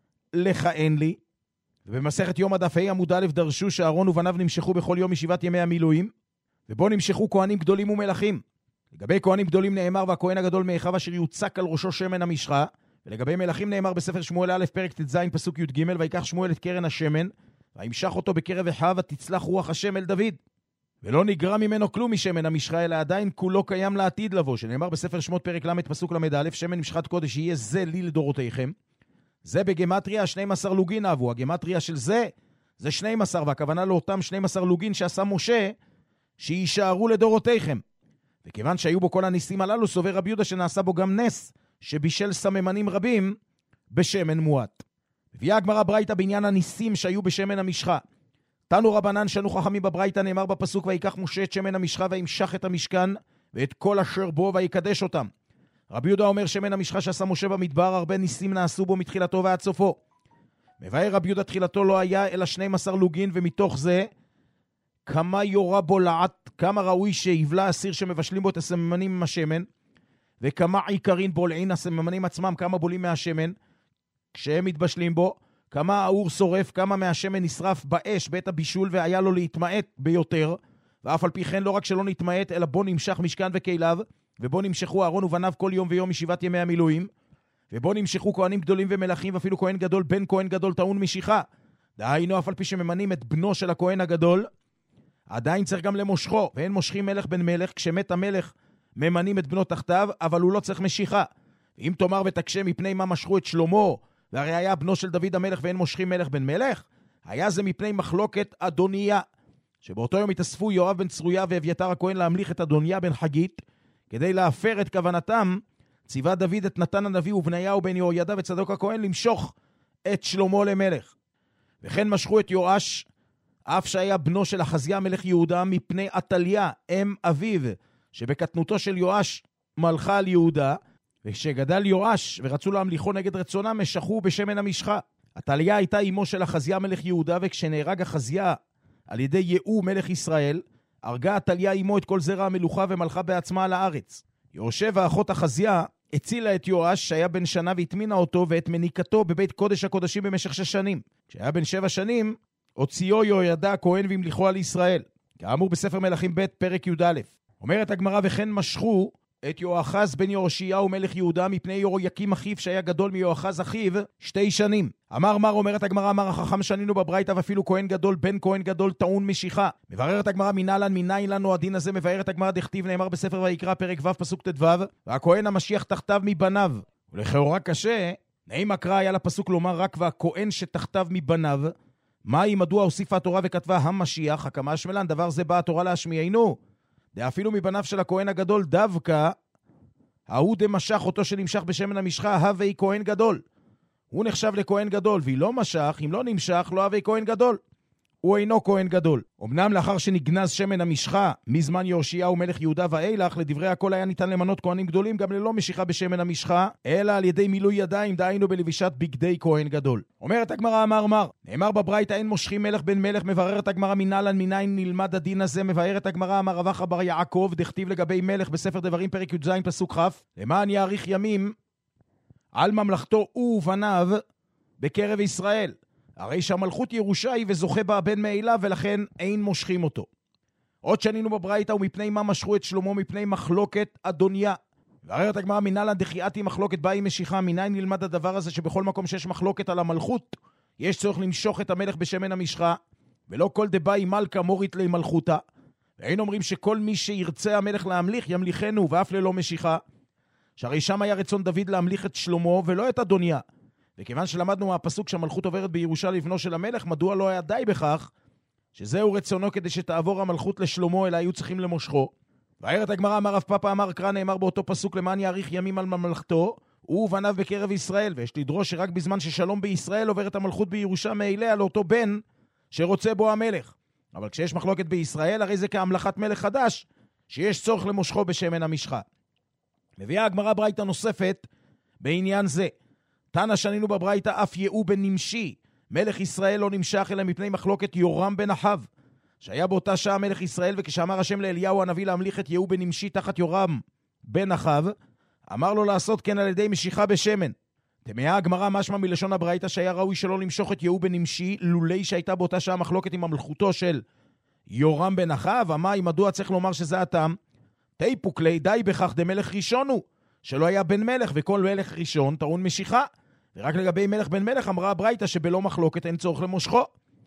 לכהן לי. ובמסכת יום הדף ה' עמוד א' דרשו שהארון ובניו נמשכו בכל יום משבעת ימי המילואים, ובו נמשכו כהנים גדולים ומלכים. לגבי כהנים גדולים נאמר, והכהן הגדול מאחיו אשר יוצק על ראשו שמן המשחה, ולגבי מלכים נאמר בספר שמואל א' פרק ט"ז פסוק י"ג, ויקח שמואל את קרן השמן, וימשך אותו בקרב אחיו, ותצלח רוח השם אל דוד. ולא נגרע ממנו כלום משמן המשחה, אלא עדיין כולו קיים לעתיד לבוא, שנאמר בספר שמות פרק ל' פסוק למד א', שמן משחת קודש יהיה זה לי לדורותיכם. זה בגמטריה שנים עשר לוגין אבו, הגמטריה של זה, זה שנים עשר, והכוונה לאותם שנים עשר לוגין שעשה משה, שישארו לדורותיכם. וכיוון שהיו בו כל הניסים הללו, סובר רבי יהודה שנעשה בו גם נס, שבישל סממנים רבים בשמן מועט. הביאה הגמרא ברייתא בעניין הניסים שהיו בשמן המשחה. תנו רבנן שנו חכמים בברייתא, נאמר בפסוק, ויקח משה את שמן המשחה וימשך את המשכן, ואת כל אשר בו ויקדש אותם. רבי יהודה אומר שמן המשחה שעשה משה במדבר, הרבה ניסים נעשו בו מתחילתו ועד סופו. מבאר רבי יהודה תחילתו לא היה אלא שנים עשר לוגין, ומתוך זה כמה יורה בו לעט, כמה ראוי שיבלה אסיר שמבשלים בו את הסממנים עם השמן, וכמה עיקרין בולעין הסממנים עצמם, כמה בולים מהשמן כשהם מתבשלים בו, כמה האור שורף, כמה מהשמן נשרף באש בעת הבישול, והיה לו להתמעט ביותר, ואף על פי כן לא רק שלא נתמעט, אלא בו נמשך משכן וקהיליו, ובו נמשכו אהרון ובניו כל יום ויום משבעת ימי המילואים, ובו נמשכו כהנים גדולים ומלכים, ואפילו כהן גדול בן כהן גדול טעון משיחה. דהיינו, אף על פי שממנים את בנו של הכהן הגדול, עדיין צריך גם למושכו, ואין מושכים מלך בן מלך, כשמת המלך ממנים את בנו תחתיו, אבל הוא לא צריך משיכה. ואם תאמר ותקשה מפני מה משכו את שלמה, והרי היה בנו של דוד המלך ואין מושכים מלך בן מלך, היה זה מפני מחלוקת אדוניה, שבאותו יום התאספו יואב בן צרויה ואביתר הכהן להמליך את אדוניה בן חגית, כדי להפר את כוונתם, ציווה דוד את נתן הנביא ובניהו בן יהוידע וצדוק הכהן למשוך את שלמה למלך. וכן משכו את יואש, אף שהיה בנו של אחזיה מלך יהודה, מפני עתליה אם אביו, שבקטנותו של יואש מלכה על יהודה, וכשגדל יואש ורצו להמליכו נגד רצונם, משכו בשמן המשחה. עתליה הייתה אמו של אחזיה מלך יהודה, וכשנהרג אחזיה על ידי יהוא מלך ישראל, הרגה עתליה אמו את כל זרע המלוכה ומלכה בעצמה על הארץ. יהושע האחות אחזיה הצילה את יואש שהיה בן שנה והטמינה אותו ואת מניקתו בבית קודש הקודשים במשך שש שנים. כשהיה בן שבע שנים הוציאו יהוידע הכהן והמליכו על ישראל, כאמור בספר מלכים ב' פרק י"א. אומרת הגמרא, וכן משכו את יואחז בן יהושיהו מלך יהודה מפני יהויקים אחיו שהיה גדול מיואחז אחיו שתי שנים. אמר מר, אומרת הגמרא, אמר החכם שנינו בברייתא, ואפילו כהן גדול בן כהן גדול טעון משיכה. מבררת הגמרא, מנהלן מניין לנו הדין הזה? מבארת הגמרא, דכתיב, נאמר בספר ויקרא פרק ו' פסוק ט"ו, והכהן המשיח תחתיו מבניו. ולכאורה קשה, נעים הקרא היה לפסוק לומר רק והכהן שתחתיו מבניו. מהי, מדוע הוסיפה התורה וכתבה המשיח? הקמה שמלן, דבר זה באה התורה להשמיענו. ואפילו מבניו של הכהן הגדול דווקא, ההוא דמשך אותו שנמשך בשמן המשחה, הווי כהן גדול. הוא נחשב לכהן גדול, והיא לא משך, אם לא נמשך, לא הווי כהן גדול. הוא אינו כהן גדול. אמנם לאחר שנגנז שמן המשחה, מזמן יהושיהו מלך יהודה ואילך, לדברי הכל היה ניתן למנות כהנים גדולים, גם ללא משיכה בשמן המשחה, אלא על ידי מילוי ידיים, דהיינו בלבישת בגדי כהן גדול. אומרת הגמרא, אמר מר, נאמר בברייתא אין מושכים מלך בן מלך. מבררת הגמרא, מנהלן מניין נלמד הדין הזה? מבארת הגמרא, אמר רבא בר יעקב, דכתיב לגבי מלך בספר דברים פרק י"ז פסוק כ', למען יאריך ימים על ממלכתו הוא ובניו בקרב ישראל. הרי שהמלכות ירושה היא וזוכה בה בן מאליו, ולכן אין מושכים אותו. עוד שנינו בברייתא, ומפני מה משכו את שלמה? מפני מחלוקת אדוניה. והררת הגמרא, מנהלן דחיאתי מחלוקת באי משיכה. מניין נלמד הדבר הזה שבכל מקום שיש מחלוקת על המלכות, יש צורך למשוך את המלך בשמן המשחה, ולא כל דבאי מלכה מורית לי מלכותה. ואין אומרים שכל מי שירצה המלך להמליך ימליכנו, ואף ללא משיכה. שהרי שם היה רצון דוד להמליך את שלמה ולא את אדוניה. וכיוון שלמדנו מהפסוק שהמלכות עוברת בירושה לבנו של המלך, מדוע לא היה די בכך שזהו רצונו כדי שתעבור המלכות לשלמה, אלא היו צריכים למושכו? והערת הגמרא, אמר רב פאפא אמר קרא, נאמר באותו פסוק למען יאריך ימים על ממלכתו הוא ובניו בקרב ישראל, ויש לדרוש שרק בזמן ששלום בישראל עוברת המלכות בירושה מאליה לאותו בן שרוצה בו המלך. אבל כשיש מחלוקת בישראל, הרי זה כהמלכת מלך חדש שיש צורך למושכו בשמן המשחה. מביאה הגמרא ברייתא נוספת בעניין זה. תנא שנינו בברייתא, אף יהוא בן נמשי מלך ישראל לא נמשך אלא מפני מחלוקת יורם בן אחאב, שהיה באותה שעה מלך ישראל, וכשאמר השם לאליהו הנביא להמליך את יהוא בן נמשי תחת יורם בן אחאב, אמר לו לעשות כן על ידי משיכה בשמן. תמיה הגמרא, משמע מלשון הברייתא שהיה ראוי שלא למשוך את יהוא בן נמשי לולי שהייתה באותה שעה מחלוקת עם המלכותו של יורם בן אחאב. אמר, מדוע צריך לומר שזה הטעם? תיפוק לי, די בכך דמלך ראשון הוא, שלא היה בן מלך, וכל מלך ראשון טעון משיכה. ורק לגבי מלך בן מלך אמרה הברייתא שבלא מחלוקת אין צורך למושכו.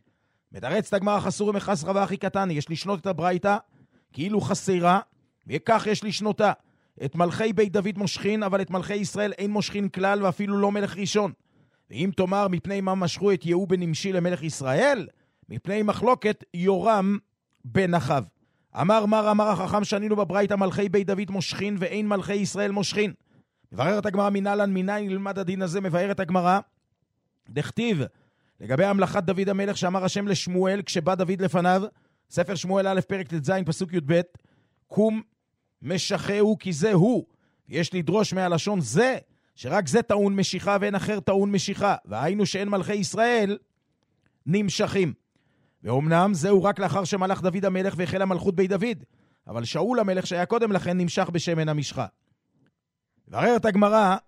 מתרץ הגמרא, חסור ומחס רבה הכי קטן, יש לשנות את הברייתא כאילו חסרה, וכך יש לשנותה. את מלכי בית דוד מושכין, אבל את מלכי ישראל אין מושכין כלל, ואפילו לא מלך ראשון. ואם תאמר מפני מה משכו את יהוא בן נמשי למלך ישראל, מפני מחלוקת יורם בן אחאב. אמר מר, אמר החכם שנינו בברייתא, מלכי בית דוד מושכין ואין מלכי ישראל מושכין. מבארת הגמרא, מנהלן מניין נלמד הדין הזה? מבארת הגמרא, דכתיב לגבי המלכת דוד המלך שאמר השם לשמואל כשבא דוד לפניו, ספר שמואל א' פרק ט"ז פסוק י"ב, קום משחהו כי זה הוא, יש לדרוש מהלשון זה, שרק זה טעון משיכה ואין אחר טעון משיכה, והיינו שאין מלכי ישראל נמשכים. ואומנם זהו רק לאחר שמלך דוד המלך והחל המלכות בי דוד, אבל שאול המלך שהיה קודם לכן נמשך בשמן המשחה. בררת הגמרא,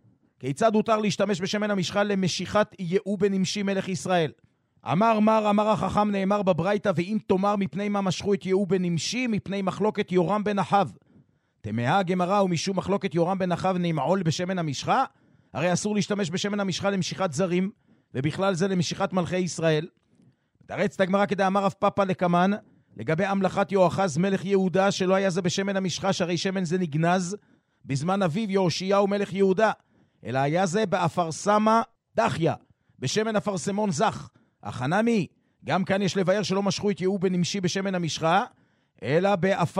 כיצד הותר להשתמש בשמן המשחה למשיכת יהוא בנמשי מלך ישראל? אמר מר, אמר החכם, נאמר בברייתא, ואם תאמר מפני מה משכו את יהוא בנמשי, מפני מחלוקת יורם בן אחאב. תמהה הגמרא, ומשום מחלוקת יורם בן אחאב נמעול בשמן המשחה? הרי אסור להשתמש בשמן המשחה למשיכת זרים, ובכלל זה למשיכת מלכי ישראל. תרץ הגמרא כדאמר רב פאפא לקמן, לגבי המלכת יהואחז מלך יהודה, שלא היה זה בשמן המשחה, שהרי שמן זה נגנז בזמן אביו יהושיהו מלך יהודה, אלא היה זה באפרסמה דחיה, בשמן אפרסמון זך. החנמי, גם כאן יש לבאר שלא משכו את יהוא בנמשי בשמן המשחה, אלא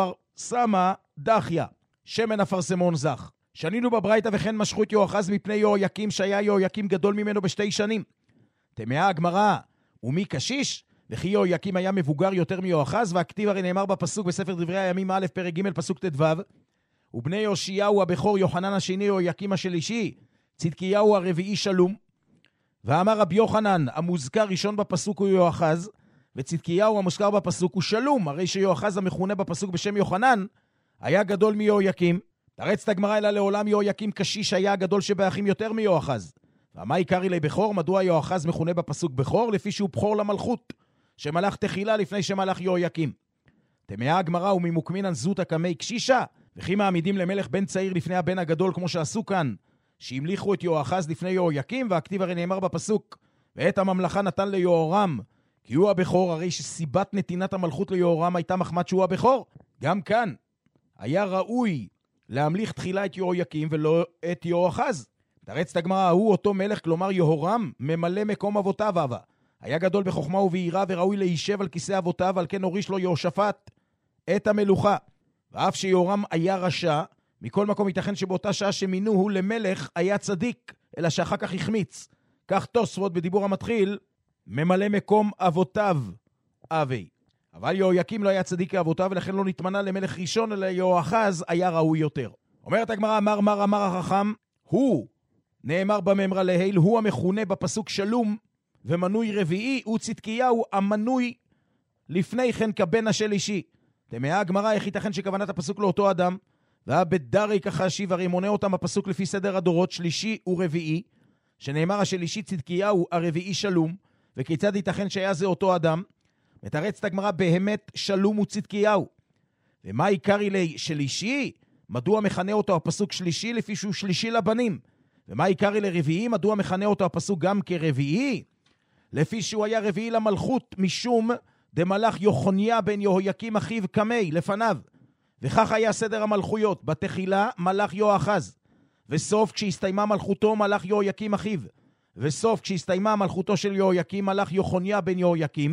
באפרסמה דחיה, שמן אפרסמון זך. שנינו בברייתא, וכן משכו את יהואחז מפני יהויקים, שהיה יהויקים גדול ממנו בשתי שנים. תמהה הגמרא, ומי קשיש? וכי יהויקים היה מבוגר יותר מיהואחז, והכתיב הרי נאמר בפסוק בספר דברי הימים א' פרק ג' פסוק ט"ו, ובני יאשיהו הבכור, יוחנן השני, יהויקים השלישי, צדקיהו הרביעי שלום. ואמר רבי יוחנן, המוזכר ראשון בפסוק הוא יהואחז, וצדקיהו המוזכר בפסוק הוא שלום, הרי שיהואחז המכונה בפסוק בשם יוחנן היה גדול מיהויקים. תרץ הגמרא, אלא לעולם יהויקים קשיש היה הגדול שבאחים יותר מיהואחז. ומה עיקרי לי בכור? מדוע יהואחז מכונה בפסוק בכור? לפי שהוא בכור למלכות, שמלך תחילה לפני שמלך יהויקים. תמהה הגמרא, וממוקמינן זוטא קמי קשישה, וכי מעמידים למלך בן צעיר לפני הבן הגדול, כמו שעשו כאן, שהמליכו את יהואחז לפני יהויקים, והכתיב הרי נאמר בפסוק, ואת הממלכה נתן ליהורם, כי הוא הבכור, הרי שסיבת נתינת המלכות ליהורם הייתה מחמת שהוא הבכור. גם כאן היה ראוי להמליך תחילה את יהויקים ולא את יהואחז. תרץ הגמרא, הוא אותו מלך, כלומר יהורם, ממלא מקום אבותיו אבא. היה גדול בחוכמה וביראה וראוי להישב על כיסא אבותיו, על כן הוריש לו יהושפט את המלוכה. ואף שיהורם היה רשע, מכל מקום ייתכן שבאותה שעה שמינוהו למלך היה צדיק, אלא שאחר כך החמיץ. כך תוספות בדיבור המתחיל, ממלא מקום אבותיו אבי. אבל יהויקים לא היה צדיק כאבותיו, ולכן לא נתמנה למלך ראשון, אלא יהואחז היה ראוי יותר. אומרת הגמרא, אמר מר אמר החכם, הוא נאמר בממרא להיל, הוא המכונה בפסוק שלום, ומנוי רביעי הוא צדקיהו המנוי לפני כן כבן השלישי. תמהה הגמרא, איך ייתכן שכוונת הפסוק לאותו אדם? והבדרי ככה שיב, הרי מונה אותם הפסוק לפי סדר הדורות, שלישי ורביעי, שנאמר השלישי צדקיהו, הרביעי שלום, וכיצד ייתכן שהיה זה אותו אדם? מתרצת הגמרא, באמת שלום וצדקיהו. ומה עיקרי לי שלישי? מדוע מכנה אותו הפסוק שלישי? לפי שהוא שלישי לבנים. ומה עיקרי לרביעי? מדוע מכנה אותו הפסוק גם כרביעי? לפי שהוא היה רביעי למלכות, משום דמלך יוחניה בן יהויקים אחיו קמי לפניו. וכך היה סדר המלכויות, בתחילה מלך יהואחז, וסוף כשהסתיימה מלכותו מלך יהויקים אחיו, וסוף כשהסתיימה מלכותו של יהויקים מלך יוחניה בן יהויקים,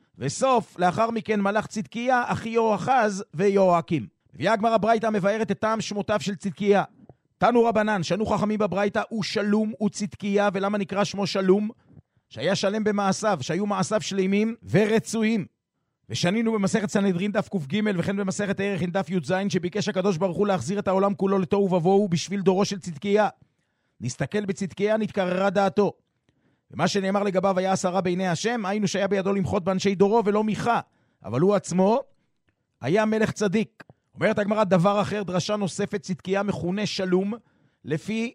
וסוף לאחר מכן מלך צדקיה אחי יהואחז ויהויקים. הביאה הגמרא ברייתא מבארת את טעם שמותיו של צדקיה. תנו רבנן, שנו חכמים בברייתא, הוא שלום וצדקיה. ולמה נקרא שמו שלום? שהיה שלם במעשיו, שהיו מעשיו שלמים ורצויים. ושנינו במסכת סנהדרין דף ק"ג, וכן במסכת ערך דף י"ז, שביקש הקדוש ברוך הוא להחזיר את העולם כולו לתוהו ובוהו בשביל דורו של צדקיה. נסתכל בצדקיה, נתקררה דעתו. ומה שנאמר לגביו היה עשרה בעיני השם, היינו שהיה בידו למחות באנשי דורו ולא מיכה, אבל הוא עצמו היה מלך צדיק. אומרת הגמרא דבר אחר, דרשה נוספת, צדקיה מכונה שלום, לפי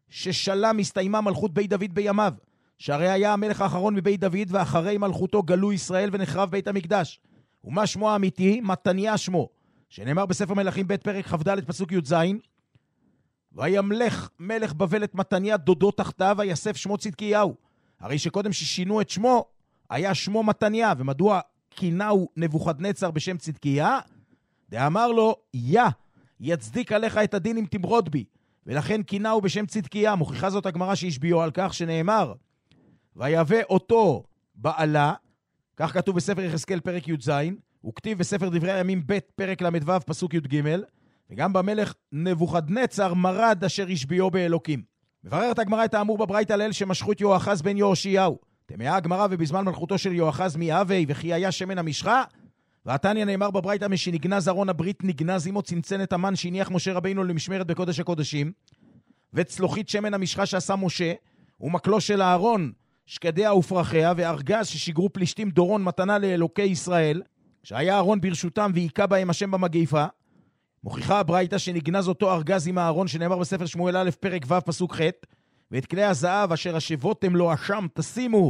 ששלם הסתיימה מלכות בית דוד בימיו, שהרי היה המלך האחרון מבית דוד, ואחרי מלכותו גלו ישראל ונחרב בית המקדש. ומה שמו האמיתי? מתניה שמו, שנאמר בספר מלכים ב' פרק כ"ד פסוק י"ז, וימלך מלך בבל את מתניה דודו תחתיו, ויסף שמו צדקיהו. הרי שקודם ששינו את שמו היה שמו מתניה. ומדוע כינהו נבוכדנצר בשם צדקיה? דאמר לו, יא, יצדיק עליך את הדין אם תמרוד בי, ולכן כינהו בשם צדקיה. מוכיחה זאת הגמרא שהשביעו על כך שנאמר, ויבא אותו בעלה, כך כתוב בספר יחזקאל פרק י"ז, וכתיב בספר דברי הימים ב' פרק ל"ו פסוק י"ג, וגם במלך נבוכדנצר מרד אשר השביעו באלוקים. מבררת הגמרא את האמור בברייתא לעיל שמשכו את יהואחז בן יהושיהו. תמהה הגמרא, ובזמן מלכותו של יהואחז מאבי וכי היה שמן המשחה? והתניא נאמר בברייתא משנגנז ארון הברית נגנז עמו צנצנת המן שהניח משה רבינו למשמרת בקודש הקודשים, וצלוחית שמן המשחה שעשה משה, ומקלו של הארון שקדיה ופרחיה, וארגז ששיגרו פלישתים דורון מתנה לאלוקי ישראל, שהיה הארון ברשותם ויקע בהם השם במגיפה. מוכיחה הברייתא שנגנז אותו ארגז עם הארון שנאמר בספר שמואל א' פרק ו' פסוק ח', ואת כלי הזהב אשר השבותם לו אשם תשימו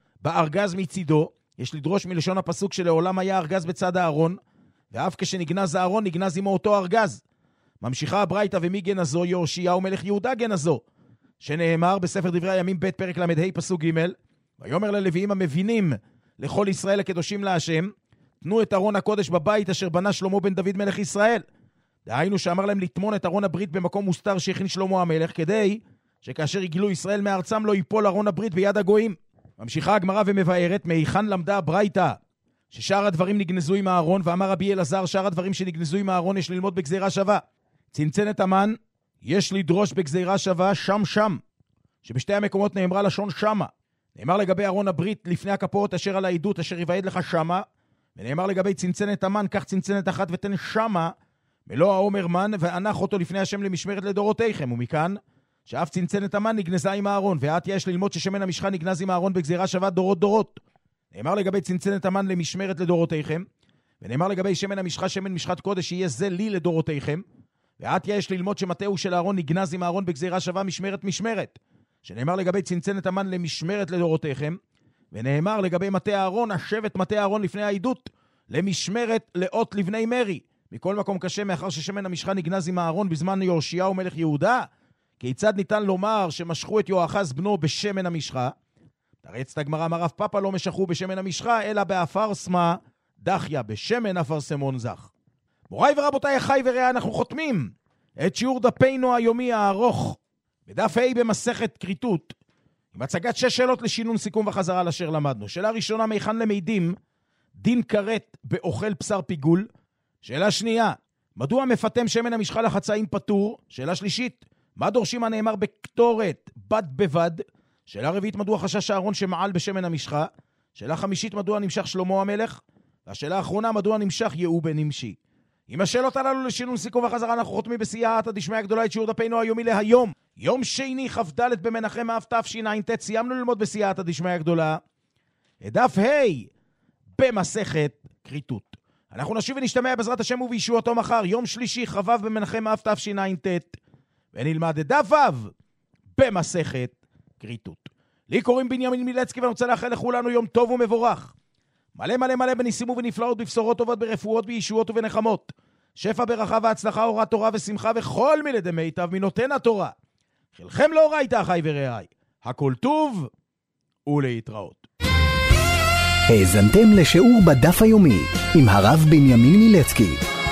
בארגז מצידו. יש לדרוש מלשון הפסוק שלעולם היה ארגז בצד הארון, ואף כשנגנז הארון נגנז עמו אותו ארגז. ממשיכה הברייתא ומי גנזו? יהושיהו מלך יהודה גנזו, שנאמר בספר דברי הימים ב' פרק למ"ה פסוק ג', ויאמר ללוויים המבינים לכל ישראל הקדושים להשם, תנו את ארון הקודש בבית אשר בנה שלמה בן דוד מלך ישראל. דהיינו שאמר להם לטמון את ארון הברית במקום מוסתר שהכין שלמה המלך, כדי שכאשר יגלו ישראל מארצם לא ייפול ארון הברית ביד הגויים. ממשיכה הגמרא ומבארת מהיכן למדה הברייתא ששאר הדברים נגנזו עם הארון, ואמר רבי אלעזר שאר הדברים שנגנזו עם הארון יש ללמוד בגזירה שווה. צנצנת המן יש לדרוש בגזירה שווה שם שם, שבשתי המקומות נאמרה לשון שמה. נאמר לגבי ארון הברית לפני הכפורת אשר על העדות אשר יבעד לך שמה, ונאמר לגבי צנצנת המן קח צנצנת אחת ותן שמה מלוא העומר מן וענך אותו לפני השם למשמרת לדורותיכם. ומכאן שאף צנצנת המן נגנזה עם הארון, ואת יש ללמוד ששמן המשחה נגנז עם הארון בגזירה שווה דורות דורות. נאמר לגבי צנצנת המן למשמרת לדורותיכם, ונאמר לגבי שמן המשחה שמן משחת קודש יהיה זה לי לדורותיכם. ואת יש ללמוד שמטהו של הארון נגנז עם הארון בגזירה שווה משמרת משמרת, שנאמר לגבי צנצנת המן למשמרת לדורותיכם, ונאמר לגבי מטה הארון השבט מטה הארון לפני העדות למשמרת לאות לבני מרי. מכל מקום קשה, מאחר ששמן המשחה נגנז עם הארון בזמן יהושיהו מלך יהודה, כיצד ניתן לומר שמשכו את יואחז בנו בשמן המשחה? תרצת הגמרא אמר רב פאפא לא משכו בשמן המשחה אלא באפרסמה דחיה, בשמן אפרסמון זך. מוריי ורבותיי, אחי ורעי, אנחנו חותמים את שיעור דפינו היומי הארוך בדף ה' במסכת כריתות, עם הצגת שש שאלות לשינון סיכום וחזרה לאשר למדנו. שאלה ראשונה, מהיכן למדים דין כרת באוכל בשר פיגול? שאלה שנייה, מדוע מפתם שמן המשחה לחצאין פטור? שאלה שלישית, מה דורשים הנאמר בקטורת בד בבד? שאלה רביעית, מדוע חשש הארון שמעל בשמן המשחה? שאלה חמישית, מדוע נמשך שלמה המלך? והשאלה האחרונה, מדוע נמשך יהוא בן נמשי? עם השאלות הללו לשינון סיכום וחזרה אנחנו חותמים בסייעתא דשמיא הגדולה את שיעור דפינו היומי להיום, יום שני כ"ד במנחם אב תשע"ט. סיימנו ללמוד בסייעתא דשמיא הגדולה את דף ה' במסכת כריתות. אנחנו נשיב ונשתמע בעזרת השם ובישועתו מחר, יום שלישי כ"ו במנחם אב תשע"ט, ונלמד את דף ו' במסכת כריתות. לי קוראים בנימין מילצקי, ואני רוצה לאחל לכולנו יום טוב ומבורך, מלא מלא מלא בניסים ובנפלאות, בבשורות טובות, ברפואות, בישועות ובנחמות, שפע ברכה והצלחה, אורת תורה ושמחה, וכל מיני מיטב מנותן התורה. חלכם לאורייתא אחי ורעי, הכל טוב ולהתראות. האזנתם לשיעור בדף היומי עם הרב בנימין מילצקי.